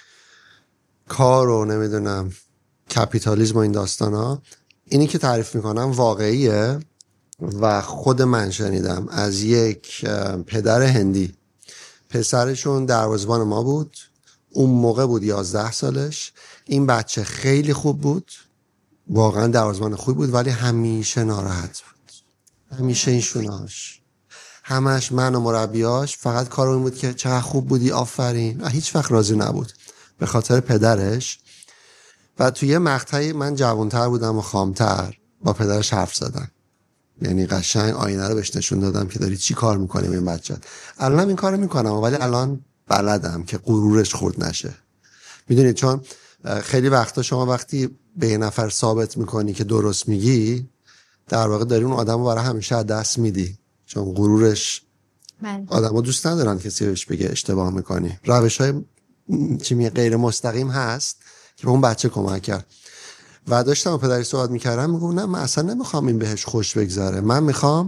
Speaker 1: کار و نمیدونم کپیتالیسم و این داستانا، اینی که تعریف میکنم واقعیه و خود من شنیدم از یک پدر هندی. پسرشون دروازه‌بان ما بود، اون موقع بود 11 سالش. این بچه خیلی خوب بود، واقعا دروازه‌بان خوبی بود، ولی همیشه ناراحت بود. همیشه این شونهاش، همش من و مربیاش فقط کار این بود که چقدر خوب بودی، آفرین. هیچ وقت راضی نبود به خاطر پدرش. و توی یه مقطعی من جوانتر بودم و خامتر، با پدرش حرف زدم. یعنی قشنگ آینه رو بهش نشون دادم که داری چی کار میکنی این بچه. الانم این کارو میکنم، ولی الان بلدم که غرورش خورد نشه. میدونید چون خیلی وقتا شما وقتی به یه نفر ثابت میکنی که درست میگی، در واقع داری اون آدمو برای همیشه از دست میدی، چون غرورش آدمو دوست ندارن کسی بهش بگه اشتباه میکنی. روش‌های غیر مستقیم هست که به اون بچه کمک کرد. و داشتم با پدری صحبت میکردم، میگم نه من اصلا نمیخوام این بهش خوش بگذره، من میخوام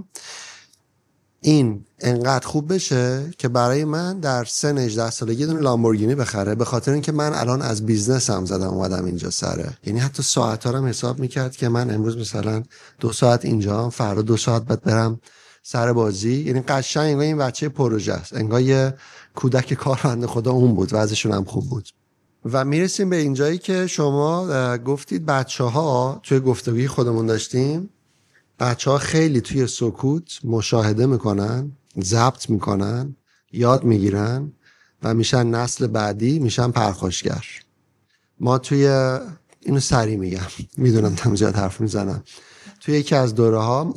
Speaker 1: این انقدر خوب بشه که برای من در سن 18 سالگی یه دونه لامبورگینی بخره، به خاطر اینکه من الان از بیزنس هم زدم اومدم اینجا سره. یعنی حتی ساعت‌ها رو هم حساب میکرد که من امروز مثلا 2 ساعت اینجا، فردا 2 ساعت بعد برم سر بازی. یعنی قشنگ انگار این بچه پروژه است، انگار یه کودک کارمند خدا اون بود و ازشون هم خوب بود. و میرسیم به اینجایی که شما گفتید بچه‌ها، توی گفتگوی خودمون داشتیم، بچه‌ها خیلی توی سکوت مشاهده میکنن، ضبط میکنن، یاد میگیرن و میشن نسل بعدی، میشن پرخاشگر. ما توی اینو سری میگم، میدونم تمجید حرف میزنم، توی یکی از دوره ها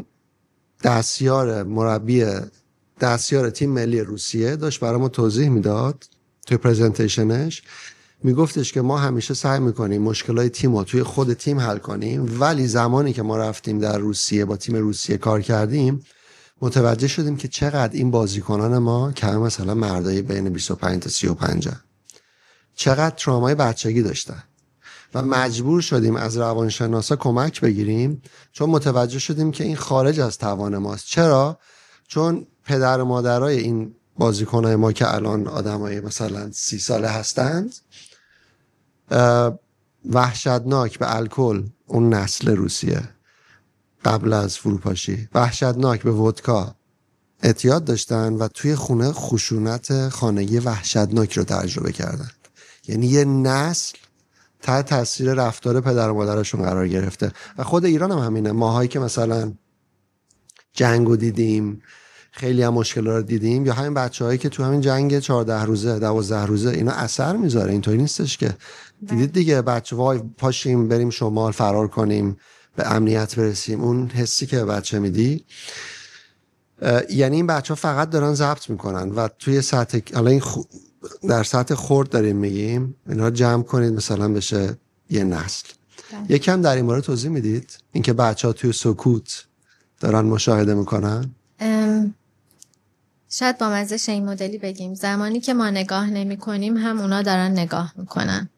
Speaker 1: دستیار تیم ملی روسیه داشت برای ما توضیح میداد توی پرزنتیشنش. میگفتش که ما همیشه سعی میکنیم مشکلات تیم رو توی خود تیم حل کنیم، ولی زمانی که ما رفتیم در روسیه با تیم روسیه کار کردیم متوجه شدیم که چقدر این بازیکنان ما که مثلا مردای بین 25 تا 35 چقدر ترومای بچگی داشتن و مجبور شدیم از روانشناسا کمک بگیریم، چون متوجه شدیم که این خارج از توان ماست. چرا؟ چون پدر و مادرای این بازیکنای ما که الان آدمای مثلا 30 ساله هستند وحشتناک به الکل، اون نسل روسیه قبل از فروپاشی وحشتناک به ودکا اعتیاد داشتن و توی خونه خشونت خانگی وحشتناک رو تجربه کردن. یعنی یه نسل تحت تاثیر رفتار پدر و مادرشون قرار گرفته. و خود ایران هم همینه. ماهایی که مثلا جنگو دیدیم، خیلی هم مشکلات رو دیدیم، یا همین بچه‌هایی که تو همین جنگ 14 روزه 12 روزه اینا اثر میذاره. اینطوری نیستش که دیدید دیگه بچه وای پاشیم بریم شمال فرار کنیم به امنیت برسیم، اون حسی که بچه میدی. یعنی این بچه‌ها فقط دارن ضبط میکنن و توی سطح حالا این در سطح خرد داریم میگیم، اینا جمع کنید مثلا بشه یه نسل. یکم در این مورد توضیح میدید اینکه بچه‌ها توی سکوت دارن مشاهده میکنن؟
Speaker 2: شاید با مزه این مدلی بگیم زمانی که ما نگاه نمی کنیم هم اونا دارن نگاه میکنن.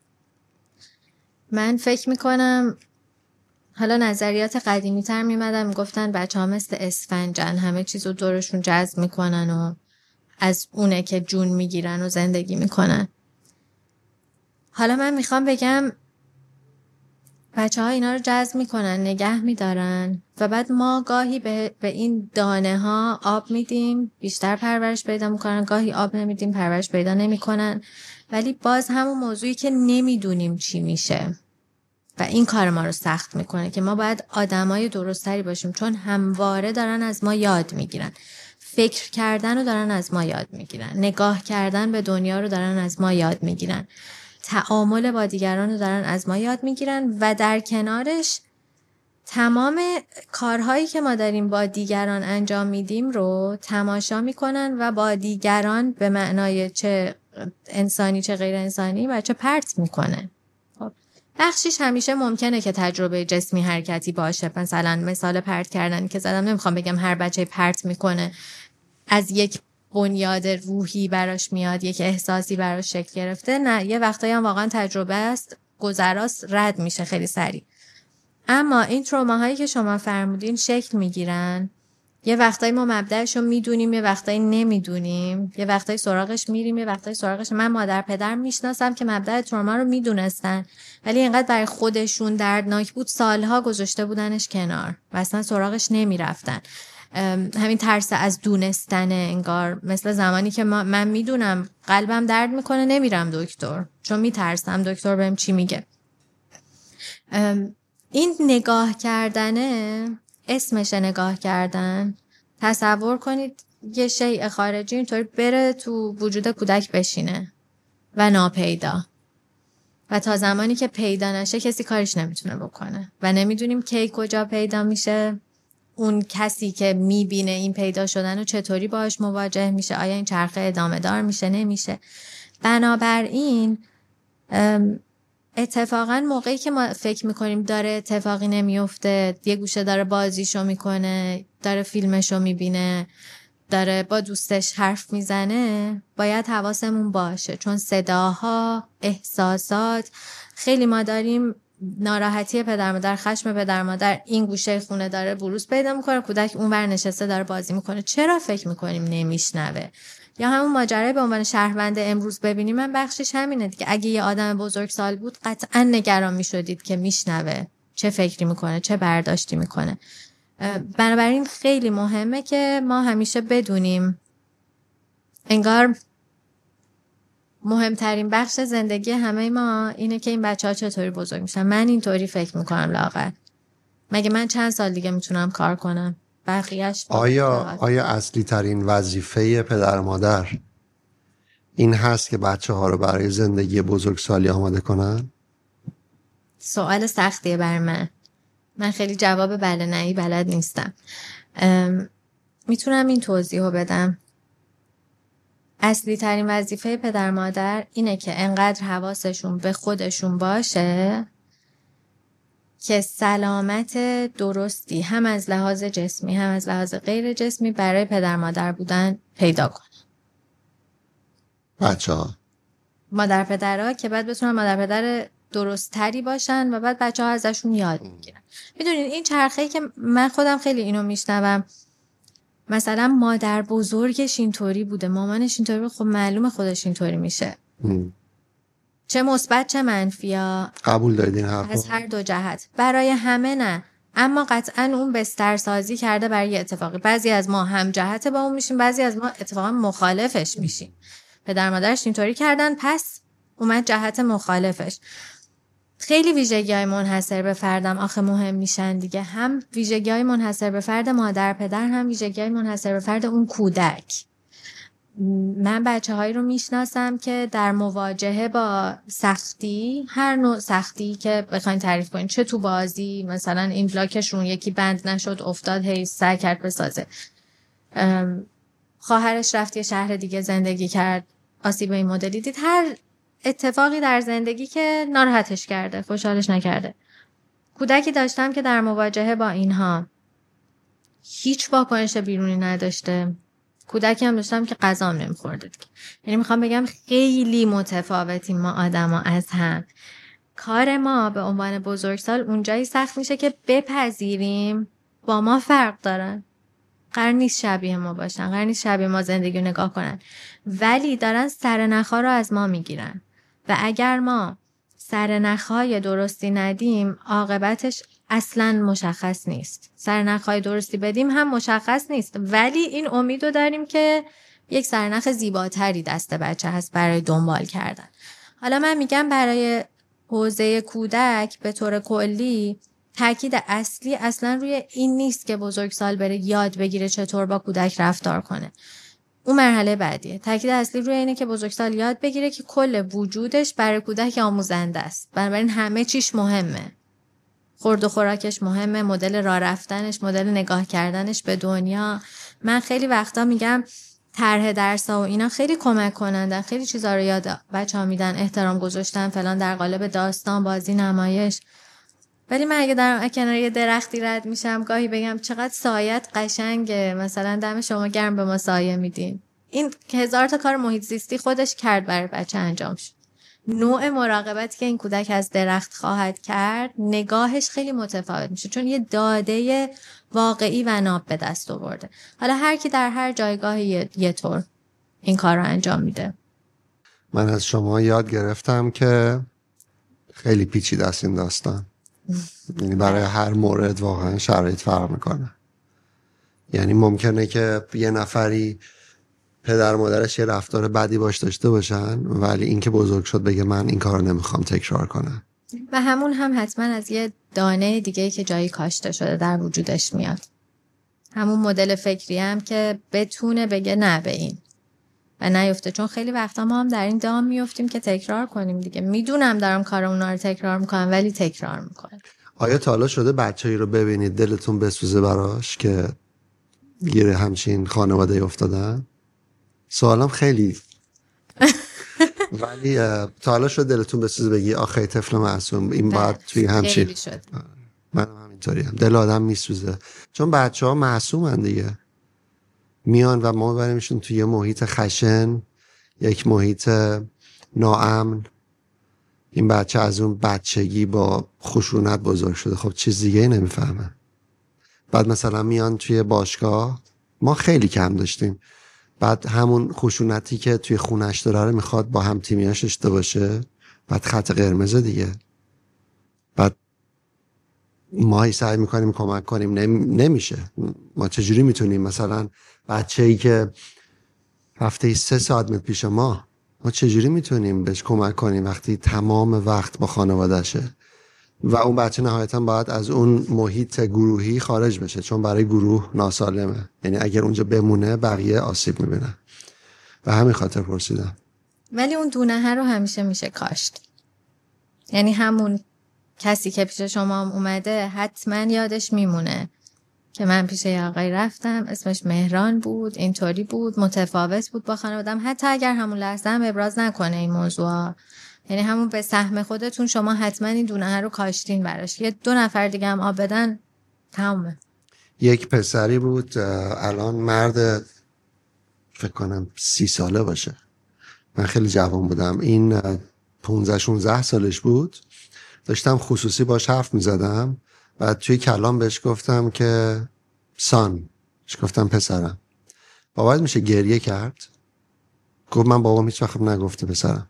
Speaker 2: من فکر میکنم حالا نظریات قدیمی تر میمدن میگفتن بچه ها مثل اسفنجن، همه چیز رو دورشون جذب میکنن و از اونه که جون میگیرن و زندگی میکنن. حالا من میخوام بگم بچه ها اینا رو جذب میکنن، نگه میدارن و بعد ما گاهی به این دانه ها آب میدیم بیشتر پرورش پیدا میکنن، گاهی آب نمیدیم پرورش پیدا نمیکنن. ولی باز همون موضوعی که نمیدونیم چی میشه. و این کار ما رو سخت میکنه که ما باید آدمای درستری باشیم، چون همواره دارن از ما یاد میگیرن. فکر کردن رو دارن از ما یاد میگیرن، نگاه کردن به دنیا رو دارن از ما یاد میگیرن، تعامل با دیگران رو دارن از ما یاد میگیرن و در کنارش تمام کارهایی که ما داریم با دیگران انجام میدیم رو تماشا میکنن و با دیگران به معنای چه انسانی چه غیر انسانی و چه پرت میکنه. بخشیش همیشه ممکنه که تجربه جسمی حرکتی باشه، مثلا مثال پرت کردن که زدم، نمیخوام بگم هر بچه پرت میکنه از یک بنیاد روحی براش میاد، یک احساسی براش شکل گرفته، نه، یه وقتایی هم واقعا تجربه است گذراست رد میشه خیلی سریع. اما این تروماهایی که شما فرمودین شکل میگیرن، یه وقتایی ما مبدأش رو میدونیم، یه وقتایی نمیدونیم، یه وقتایی سراغش میریم، یه وقتایی سراغش. من مادر پدر میشناسم که مبدأ تروما رو میدونستن ولی اینقدر برای خودشون دردناک بود سالها گذاشته بودنش کنار و اصلا سراغش نمیرفتن. همین ترس از دونستن، انگار مثل زمانی که من میدونم قلبم درد میکنه نمیرم دکتر چون میترسم دکتر بهم چی میگه. این نگاه کردنه اسمش نگاه کردن. تصور کنید یه شیء خارجی اینطوری بره تو وجود کودک بشینه و ناپیدا و تا زمانی که پیدا نشه کسی کارش نمیتونه بکنه و نمیدونیم کی کجا پیدا میشه. اون کسی که میبینه این پیدا شدن و چطوری باهاش مواجه میشه، آیا این چرخه ادامه دار میشه نمیشه. بنابراین اتفاقا موقعی که ما فکر میکنیم داره اتفاقی نمیفته، یه گوشه داره بازیشو میکنه، داره فیلمشو میبینه، داره با دوستش حرف میزنه، باید حواسمون باشه، چون صداها، احساسات، خیلی ما داریم ناراحتی پدر مادر، خشم پدر مادر این گوشه خونه داره بروز پیدا میکنه، کودک اون ور نشسته داره بازی میکنه، چرا فکر میکنیم نمیشنوه؟ یا همون ماجرای به عنوان شهروند امروز ببینیم، من بخشش همینه دیگه. اگه یه آدم بزرگسال بود قطعا نگران میشدید که میشنوه چه فکری میکنه، چه برداشتی میکنه. بنابراین خیلی مهمه که ما همیشه بدونیم، انگار مهمترین بخش زندگی همه ما اینه که این بچه‌ها چطوری بزرگ میشن. من اینطوری فکر میکنم لااقل. مگه من چند سال دیگه میتونم کار کنم؟ بقیه‌اش
Speaker 1: آیا اصلی ترین وظیفه پدر مادر این هست که بچه ها رو برای زندگی بزرگسالی آماده کنن؟
Speaker 2: سوال سختیه بر من خیلی جواب بله نهی بلد نیستم. میتونم این توضیح رو بدم. اصلی ترین وظیفه پدر مادر اینه که انقدر حواسشون به خودشون باشه که سلامت درستی هم از لحاظ جسمی هم از لحاظ غیر جسمی برای پدر مادر بودن پیدا کنن.
Speaker 1: بچه‌ها،
Speaker 2: مادر پدرها که بعد بتونن مادر پدر درست تری باشن و بعد بچه‌ها ازشون یاد میگیرن. میدونین این چرخه‌ای که من خودم خیلی اینو میشنوم، مثلا مادر بزرگش اینطوری بوده، مامانش اینطوری بوده، خب معلومه خودش اینطوری میشه. چه مثبت چه منفیا. قبول دارید این حرفو؟ از هر دو جهت. برای همه نه، اما قطعا اون بستر سازی کرده برای یه اتفاقی. بعضی از ما هم جهت با اون میشیم، بعضی از ما اتفاقا مخالفش میشیم. پدر مادرش اینطوری کردن پس اومد جهت مخالفش. خیلی ویژگی‌های منحصر به فردم آخه مهم میشن دیگه، هم ویژگی‌های منحصر به فرد مادر پدر، هم ویژگی‌های منحصر به فرد اون کودک. من بچه‌هایی رو میشناسم که در مواجهه با سختی، هر نوع سختی که بخواین تعریف کنین، چه تو بازی مثلا این بلاکشون یکی بند نشد افتاد هی سعی کرد بسازه، خواهرش رفت یه شهر دیگه زندگی کرد آسیب این مدلی دید، هر اتفاقی در زندگی که ناراحتش کرده، خوشحالش نکرده. کودکی داشتم که در مواجهه با اینها هیچ واکنش بیرونی نداشته. کودکی هم داشتم که غذا نمیخورده. یعنی میخوام بگم خیلی متفاوتیم ما آدما از هم. کار ما به عنوان بزرگسال اونجایی سخت میشه که بپذیریم با ما فرق دارن. قرار نیست شبیه ما باشن، قرار نیست شبیه ما زندگی رو نگاه کنن، ولی دارن سرنخ‌ها رو از ما میگیرن و اگر ما سرنخ‌های درستی ندیم عاقبتش اصلاً مشخص نیست. سرنخ‌های درستی بدیم هم مشخص نیست، ولی این امیدو داریم که یک سرنخ زیباتری دست بچه هست برای دنبال کردن. حالا من میگم برای حوزه کودک به طور کلی تاکید اصلی اصلا روی این نیست که بزرگسال بره یاد بگیره چطور با کودک رفتار کنه. اون مرحله بعدیه. تاکید اصلی روی اینه که بزرگسال یاد بگیره که کل وجودش برای کودک آموزنده است. بنابراین همه چیش مهمه. خورد و خوراکش مهمه، مدل راه رفتنش، مدل نگاه کردنش به دنیا. من خیلی وقتا میگم طرح درس‌ها و اینا خیلی کمک کنندن، خیلی چیزا رو یاد بچه‌ها میدن، احترام گذاشتن فلان در قالب داستان، بازی، نمایش. ولی من اگه در کنار یه درختی رد میشم گاهی بگم چقدر سایت قشنگه، مثلا دم شما گرم به ما سایه میدین، این 1000 تا کار محیط زیستی خودش کرد برای بچه انجام شد. نوع مراقبتی که این کودک از درخت خواهد کرد نگاهش خیلی متفاوت میشه، چون یه داده واقعی و ناب به دست آورده. حالا هر کی در هر جایگاه یه طور این کار رو انجام میده.
Speaker 1: من از شما یاد گرفتم که خیلی پیچیده است این داستان. یعنی برای هر مورد واقعا شرایط فرق میکنه. یعنی ممکنه که یه نفری پدر مادرش یه رفتار بدی باش داشته باشن، ولی این که بزرگ شد بگه من این کار رو نمیخوام تکرار کنم.
Speaker 2: و همون هم حتما از یه دانه دیگه‌ای که جایی کاشته شده در وجودش میاد. همون مدل فکری هم که بتونه بگه نه به این و نیفته. چون خیلی وقتا ما هم در این دام میفتیم که تکرار کنیم دیگه. میدونم دارم کار اونا رو تکرار میکنم ولی تکرار میکنم.
Speaker 1: آیا تا حالا شده بچه‌ای رو ببینید دلتون بسوزه براش که گیر همچین خانواده افتادن؟ سوالم خیلی ولی تا حالا شده دلتون بسوزه بگی آخه طفل معصوم این بعد توی همچین؟ منم همینطوری هم دل آدم میسوزه، چون بچه‌ها معصومن دیگه. میان و ما ببریمشون توی یه محیط خشن، یک محیط ناامن. این بچه از اون بچگی با خشونت بزرگ شده، خب چیز دیگه نمیفهمه. بعد مثلا میان توی باشگاه، ما خیلی کم داشتیم، بعد همون خشونتی که توی خونش داره رو میخواد با هم تیمیاش داشته باشه، بعد خط قرمز دیگه. بعد ما سعی میکنیم کمک کنیم، نمیشه. ما چجوری میتونیم مثلا بچه‌ای که هفته 3 ساعت میاد پیش ما چجوری میتونیم بهش کمک کنیم وقتی تمام وقت با خانواده‌شه و اون بچه نهایتا باید از اون محیط گروهی خارج بشه، چون برای گروه ناسالمه. یعنی اگر اونجا بمونه بقیه آسیب میبینن. و همین خاطر پرسیدم.
Speaker 2: ولی اون دونه رو همیشه میشه کاشت. یعنی همون کسی که پیش شما هم اومده حتما یادش میمونه که من پیش یه آقایی رفتم، اسمش مهران بود، اینطوری بود، متفاوت بود با خانوادم. حتی اگر همون لحظه هم ابراز نکنه این موضوع، یعنی همون به سهم خودتون شما حتما این دونه رو کاشتین براش. یه 2 نفر دیگه هم آب بدن تمومه.
Speaker 1: یک پسری بود، الان مرد فکر کنم 30 ساله باشه، من خیلی جوان بودم، این 15-16 سالش بود. داشتم خصوصی باش حرف میزدم و توی کلام بهش گفتم که سان، بهش گفتم پسرم. باورت میشه گریه کرد، گفت من بابام هیچ وقت نگفته پسرم.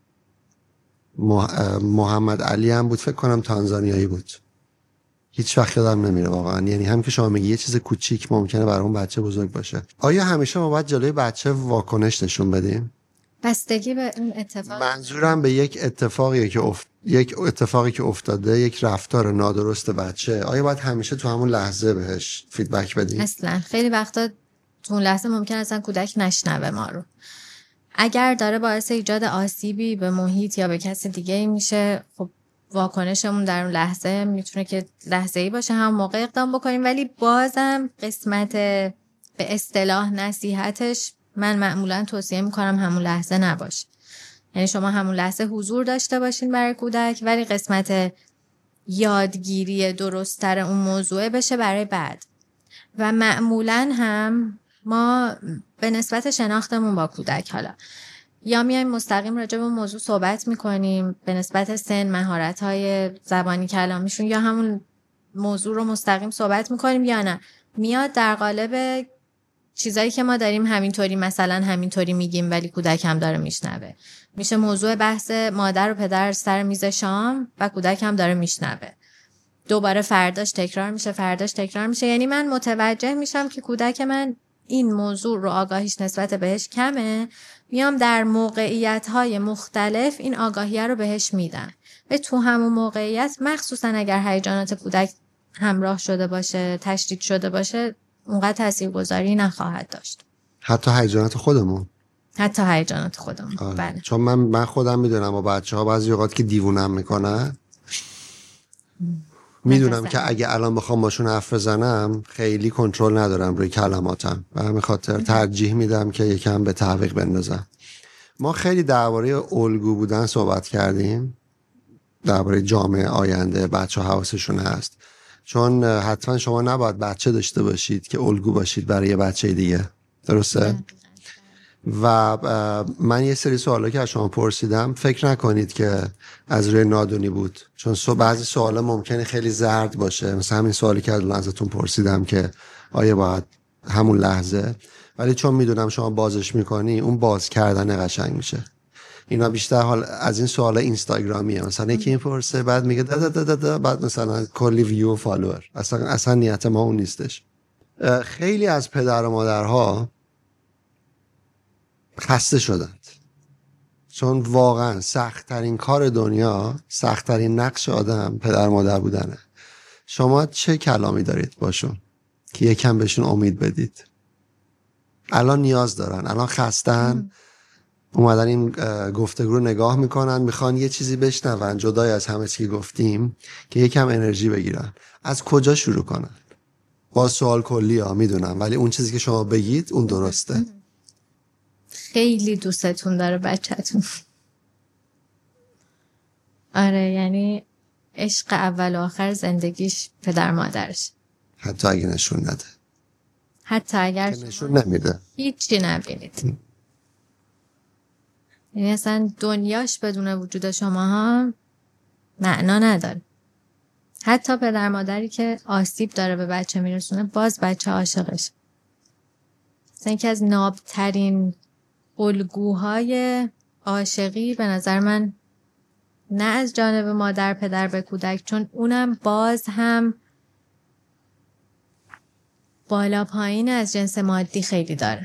Speaker 1: محمد علی هم بود، فکر کنم تانزانیایی بود، هیچ وقت یادم نمیره واقعا. یعنی هم که شما میگی یه چیز کوچیک ممکنه برای اون بچه بزرگ باشه. آیا همیشه ما باید جلوی بچه واکنش نشون بدیم؟
Speaker 2: بستگی به اون اتفاق.
Speaker 1: منظورم به یک اتفاقی که افتاده، یک رفتار نادرست بچه، آیا باید همیشه تو همون لحظه بهش فیدبک بدیم؟
Speaker 2: اصلا خیلی وقتا تو اون لحظه ممکن اصلا کودک نشنوه ما رو. اگر داره باعث ایجاد آسیبی به محیط یا به کسی دیگه میشه، خب واکنشمون در اون لحظه میتونه که لحظه‌ای باشه، هم موقع اقدام بکنیم. ولی بازم قسمت به اصطلاح نصیحتش من معمولا توصیه میکنم همون لحظه نباشه. یعنی شما همون لحظه حضور داشته باشین برای کودک، ولی قسمت یادگیری درست‌تر اون موضوع بشه برای بعد. و معمولا هم ما به نسبت شناختمون با کودک، حالا یا میایم مستقیم راجع به موضوع صحبت میکنیم به نسبت سن، مهارت‌های زبانی کلامیشون، یا همون موضوع رو مستقیم صحبت میکنیم، یا نه میاد در قالب چیزایی که ما داریم همینطوری، مثلا همینطوری میگیم ولی کودک هم داره میشنوه. میشه موضوع بحث مادر و پدر سر میز شام و کودک هم داره میشنوه. دوباره فرداش تکرار میشه. یعنی من متوجه میشم که کودک من این موضوع رو آگاهیش نسبت بهش کمه، میام در موقعیت‌های مختلف این آگاهیه رو بهش میدم. به تو همون موقعیت، مخصوصا اگر هیجانات کودک همراه شده باشه، تشدید شده باشه، اونقدر تاثیرگذاری نخواهد داشت.
Speaker 1: حتی هیجانات خودمون.
Speaker 2: بله.
Speaker 1: چون من خودم میدونم با بچه‌ها بعضی اوقات که دیوونم میکنن، میدونم که اگه الان بخوام باشون حرف بزنم خیلی کنترل ندارم روی کلماتم و همین خاطر ترجیح میدم که یکم به تعویق بندازم. ما خیلی درباره الگو بودن صحبت کردیم، درباره جامعه آینده بچه حواسشون هست، چون حتما شما نباید بچه داشته باشید که الگو باشید برای یه بچه دیگه، درسته؟ و من یه سری سوالا که از شما پرسیدم فکر نکنید که از روی نادونی بود، چون بعضی سوالا ممکنه خیلی زرد باشه، مثلا همین سوالی که ازتون پرسیدم که آیا باید همون لحظه، ولی چون میدونم شما بازش میکنی اون باز کردن قشنگ میشه. اینا بیشتر حال از این سوالا اینستاگرامیه، مثلا یکی این پرسه بعد میگه دا بعد مثلا کلی ویو و فالوور، اصلا نیت ما اون نیستش. خیلی از پدر و مادرها خسته شدند، چون واقعا سخت‌ترین کار دنیا، سخت‌ترین نقش آدم پدر مادر بودنه. شما چه کلامی دارید باشون که یکم بهشون امید بدید؟ الان نیاز دارن، الان خستن، اومدن این گفتگو رو نگاه میکنن، میخوان یه چیزی بشنون جدای از همه چی گفتیم که یکم انرژی بگیرن. از کجا شروع کنن؟ با سوال کلی ها میدونم، ولی اون چیزی که شما بگید اون درسته.
Speaker 2: خیلی دوستتون داره بچه‌تون. آره، یعنی عشق اول و آخر زندگیش پدر مادرش،
Speaker 1: حتی اگه نشون نده،
Speaker 2: حتی اگر
Speaker 1: نشون نمیده،
Speaker 2: هیچی نبینید، یعنی اصلا دنیاش بدون وجود شماها معنا نداره. حتی پدر مادری که آسیب داره به بچه میرسونه، باز بچه عاشقش. مثلا یکی از نابترین الگوهای عاشقی به نظر من نه از جانب مادر پدر به کودک، چون اونم باز هم بالا پایین از جنس مادی خیلی داره،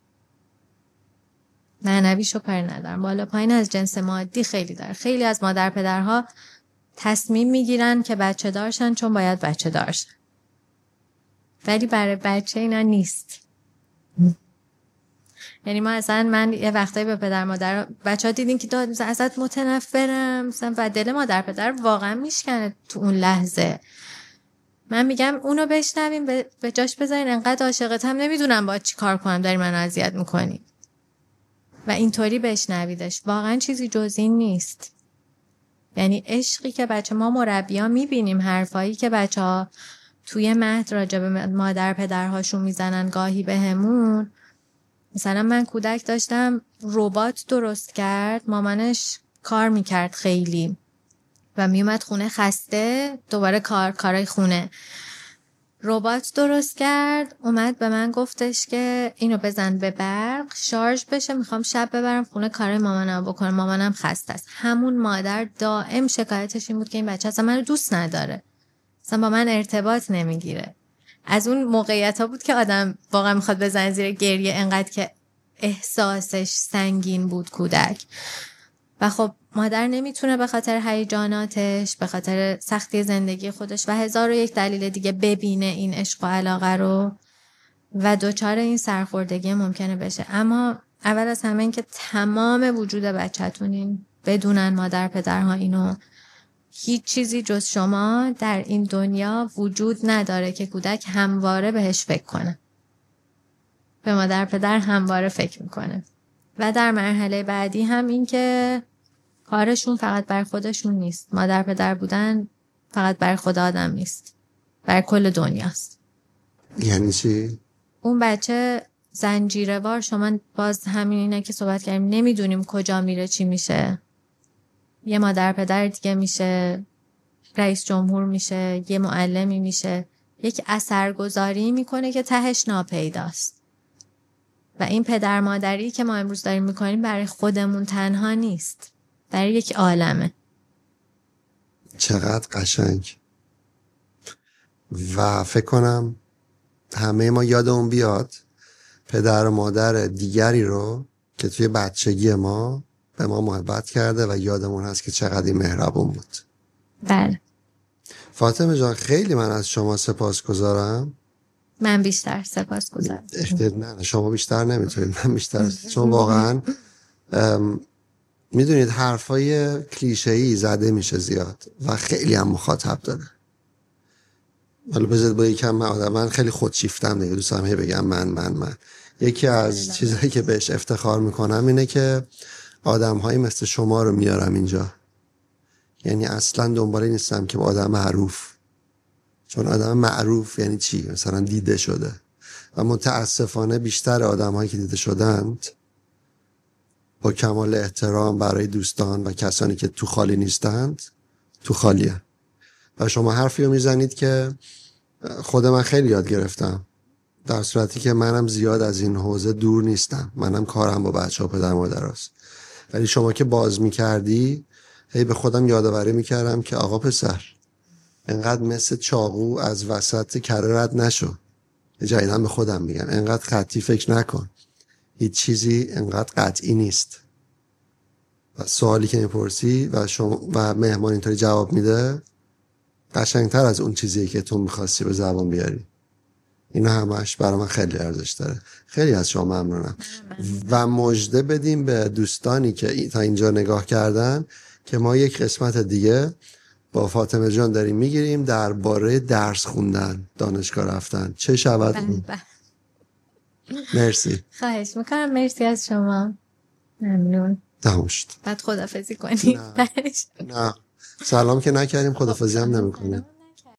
Speaker 2: معنویشو کاری ندارم، بالا پایین از جنس مادی خیلی داره. خیلی از مادر پدرها تصمیم میگیرن که بچه دارشن چون باید بچه دارشن، ولی برای بچه اینا نیست. یعنی من یه وقتایی به پدر مادر بچه‌ها دیدین که داد مثلا ازت متنفرم مثلا، و دل مادر پدر واقعا میشکنه تو اون لحظه. من میگم اونو بشنویم، به جاش بذارین، انقدر عاشقت هم نمیدونم باید چی کار کنم داری منو اذیت میکنی، و اینطوری بشنویدش. واقعا چیزی جز این نیست. یعنی عشقی که بچه ما مربیان میبینیم، حرفایی که بچه ها توی مهد راجع به مادر پدرهاشون میزنن گاهی بهمون. مثلا من کودک داشتم ربات درست کرد، مامانش کار میکرد خیلی و میومد خونه خسته، دوباره کارای خونه. ربات درست کرد، اومد به من گفتش که اینو بزن به برق شارژ بشه، میخوام شب ببرم خونه کارای مامانم بکنم، مامانم خسته است. همون مادر دائم شکایتش این بود که این بچه اصلا منو دوست نداره، اصلا با من ارتباط نمیگیره. از اون موقعیت ها بود که آدم واقعا میخواد بزنه زیر گریه، انقدر که احساسش سنگین بود کودک. و خب مادر نمیتونه به خاطر هیجاناتش، به خاطر سختی زندگی خودش و 1001 دلیل دیگه ببینه این عشق و علاقه رو و دوچار این سرخوردگی ممکنه بشه. اما اول از همه این که تمام وجود بچه‌تونین، بدونن مادر پدرها اینو، هیچ چیزی جز شما در این دنیا وجود نداره که کودک همواره بهش فکر کنه. به مادر پدر همواره فکر میکنه. و در مرحله بعدی هم این که کارشون فقط بر خودشون نیست. مادر پدر بودن فقط بر خود آدم نیست، بر کل دنیاست.
Speaker 1: یعنی چی؟
Speaker 2: اون بچه زنجیروار، شما باز همینه که صحبت کردیم، نمیدونیم کجا میره چی میشه. یه مادر پدر دیگه میشه، رئیس جمهور میشه، یه معلمی میشه، یک اثرگذاری میکنه که تهش ناپیداست. و این پدر مادری که ما امروز داریم میکنیم برای خودمون تنها نیست، برای یک عالمه.
Speaker 1: چقدر قشنگ. و فکر کنم همه ما یادمون بیاد پدر و مادر دیگری رو که توی بچگی ما به ما محبت کرده و یادمون هست که چقدر این مهربون بود.
Speaker 2: بله.
Speaker 1: فاطمه جان خیلی من از شما سپاسگزارم.
Speaker 2: من بیشتر سپاسگزارم.
Speaker 1: نه شما بیشتر نمیتونید، من بیشتر، چون واقعا میدونید حرفای کلیشه‌ای زده میشه زیاد و خیلی هم مخاطب داره. حالا بذارید با یکم من خیلی خودشیفتم دیگه، دوست دارم هی بگم من. یکی از چیزایی که بهش افتخار میکنم اینه که آدم‌هایی مثل شما رو میارم اینجا. یعنی اصلا دنباله نیستم که با آدم معروف، چون آدم معروف یعنی چی؟ مثلا دیده شده و متاسفانه بیشتر آدم‌هایی که دیده شدند با کمال احترام برای دوستان و کسانی که تو خالی نیستند تو خالیه. و شما حرفی رو میزنید که خود من خیلی یاد گرفتم، در صورتی که منم زیاد از این حوزه دور نیستم، منم کارم با بچه ها پدر مادر هست. ولی شما که باز میکردی هی به خودم یادآوری میکردم که آقا پسر انقدر مثل چاقو از وسط کره رد نشو. جدیدن به خودم میگم انقدر خطی فکر نکن، هیچ چیزی انقدر قطعی نیست. و سوالی که میپرسی و مهمان اینطوری جواب میده قشنگتر از اون چیزیه که تو میخواستی به زبان بیاری. اینا همش برای من خیلی ارزش داره. خیلی از شما ممنونم. و مژده بدیم به دوستانی که تا اینجا نگاه کردن که ما یک قسمت دیگه با فاطمه جان داریم میگیریم درباره درس خوندن، دانشگاه رفتن. چه شود؟ مرسی.
Speaker 2: خواهش میکنم. مرسی از شما. ممنون.
Speaker 1: تمام شد.
Speaker 2: بعد خداحافظی کنیم.
Speaker 1: نه سلام که نکردیم، خداحافظی هم نمیکنیم.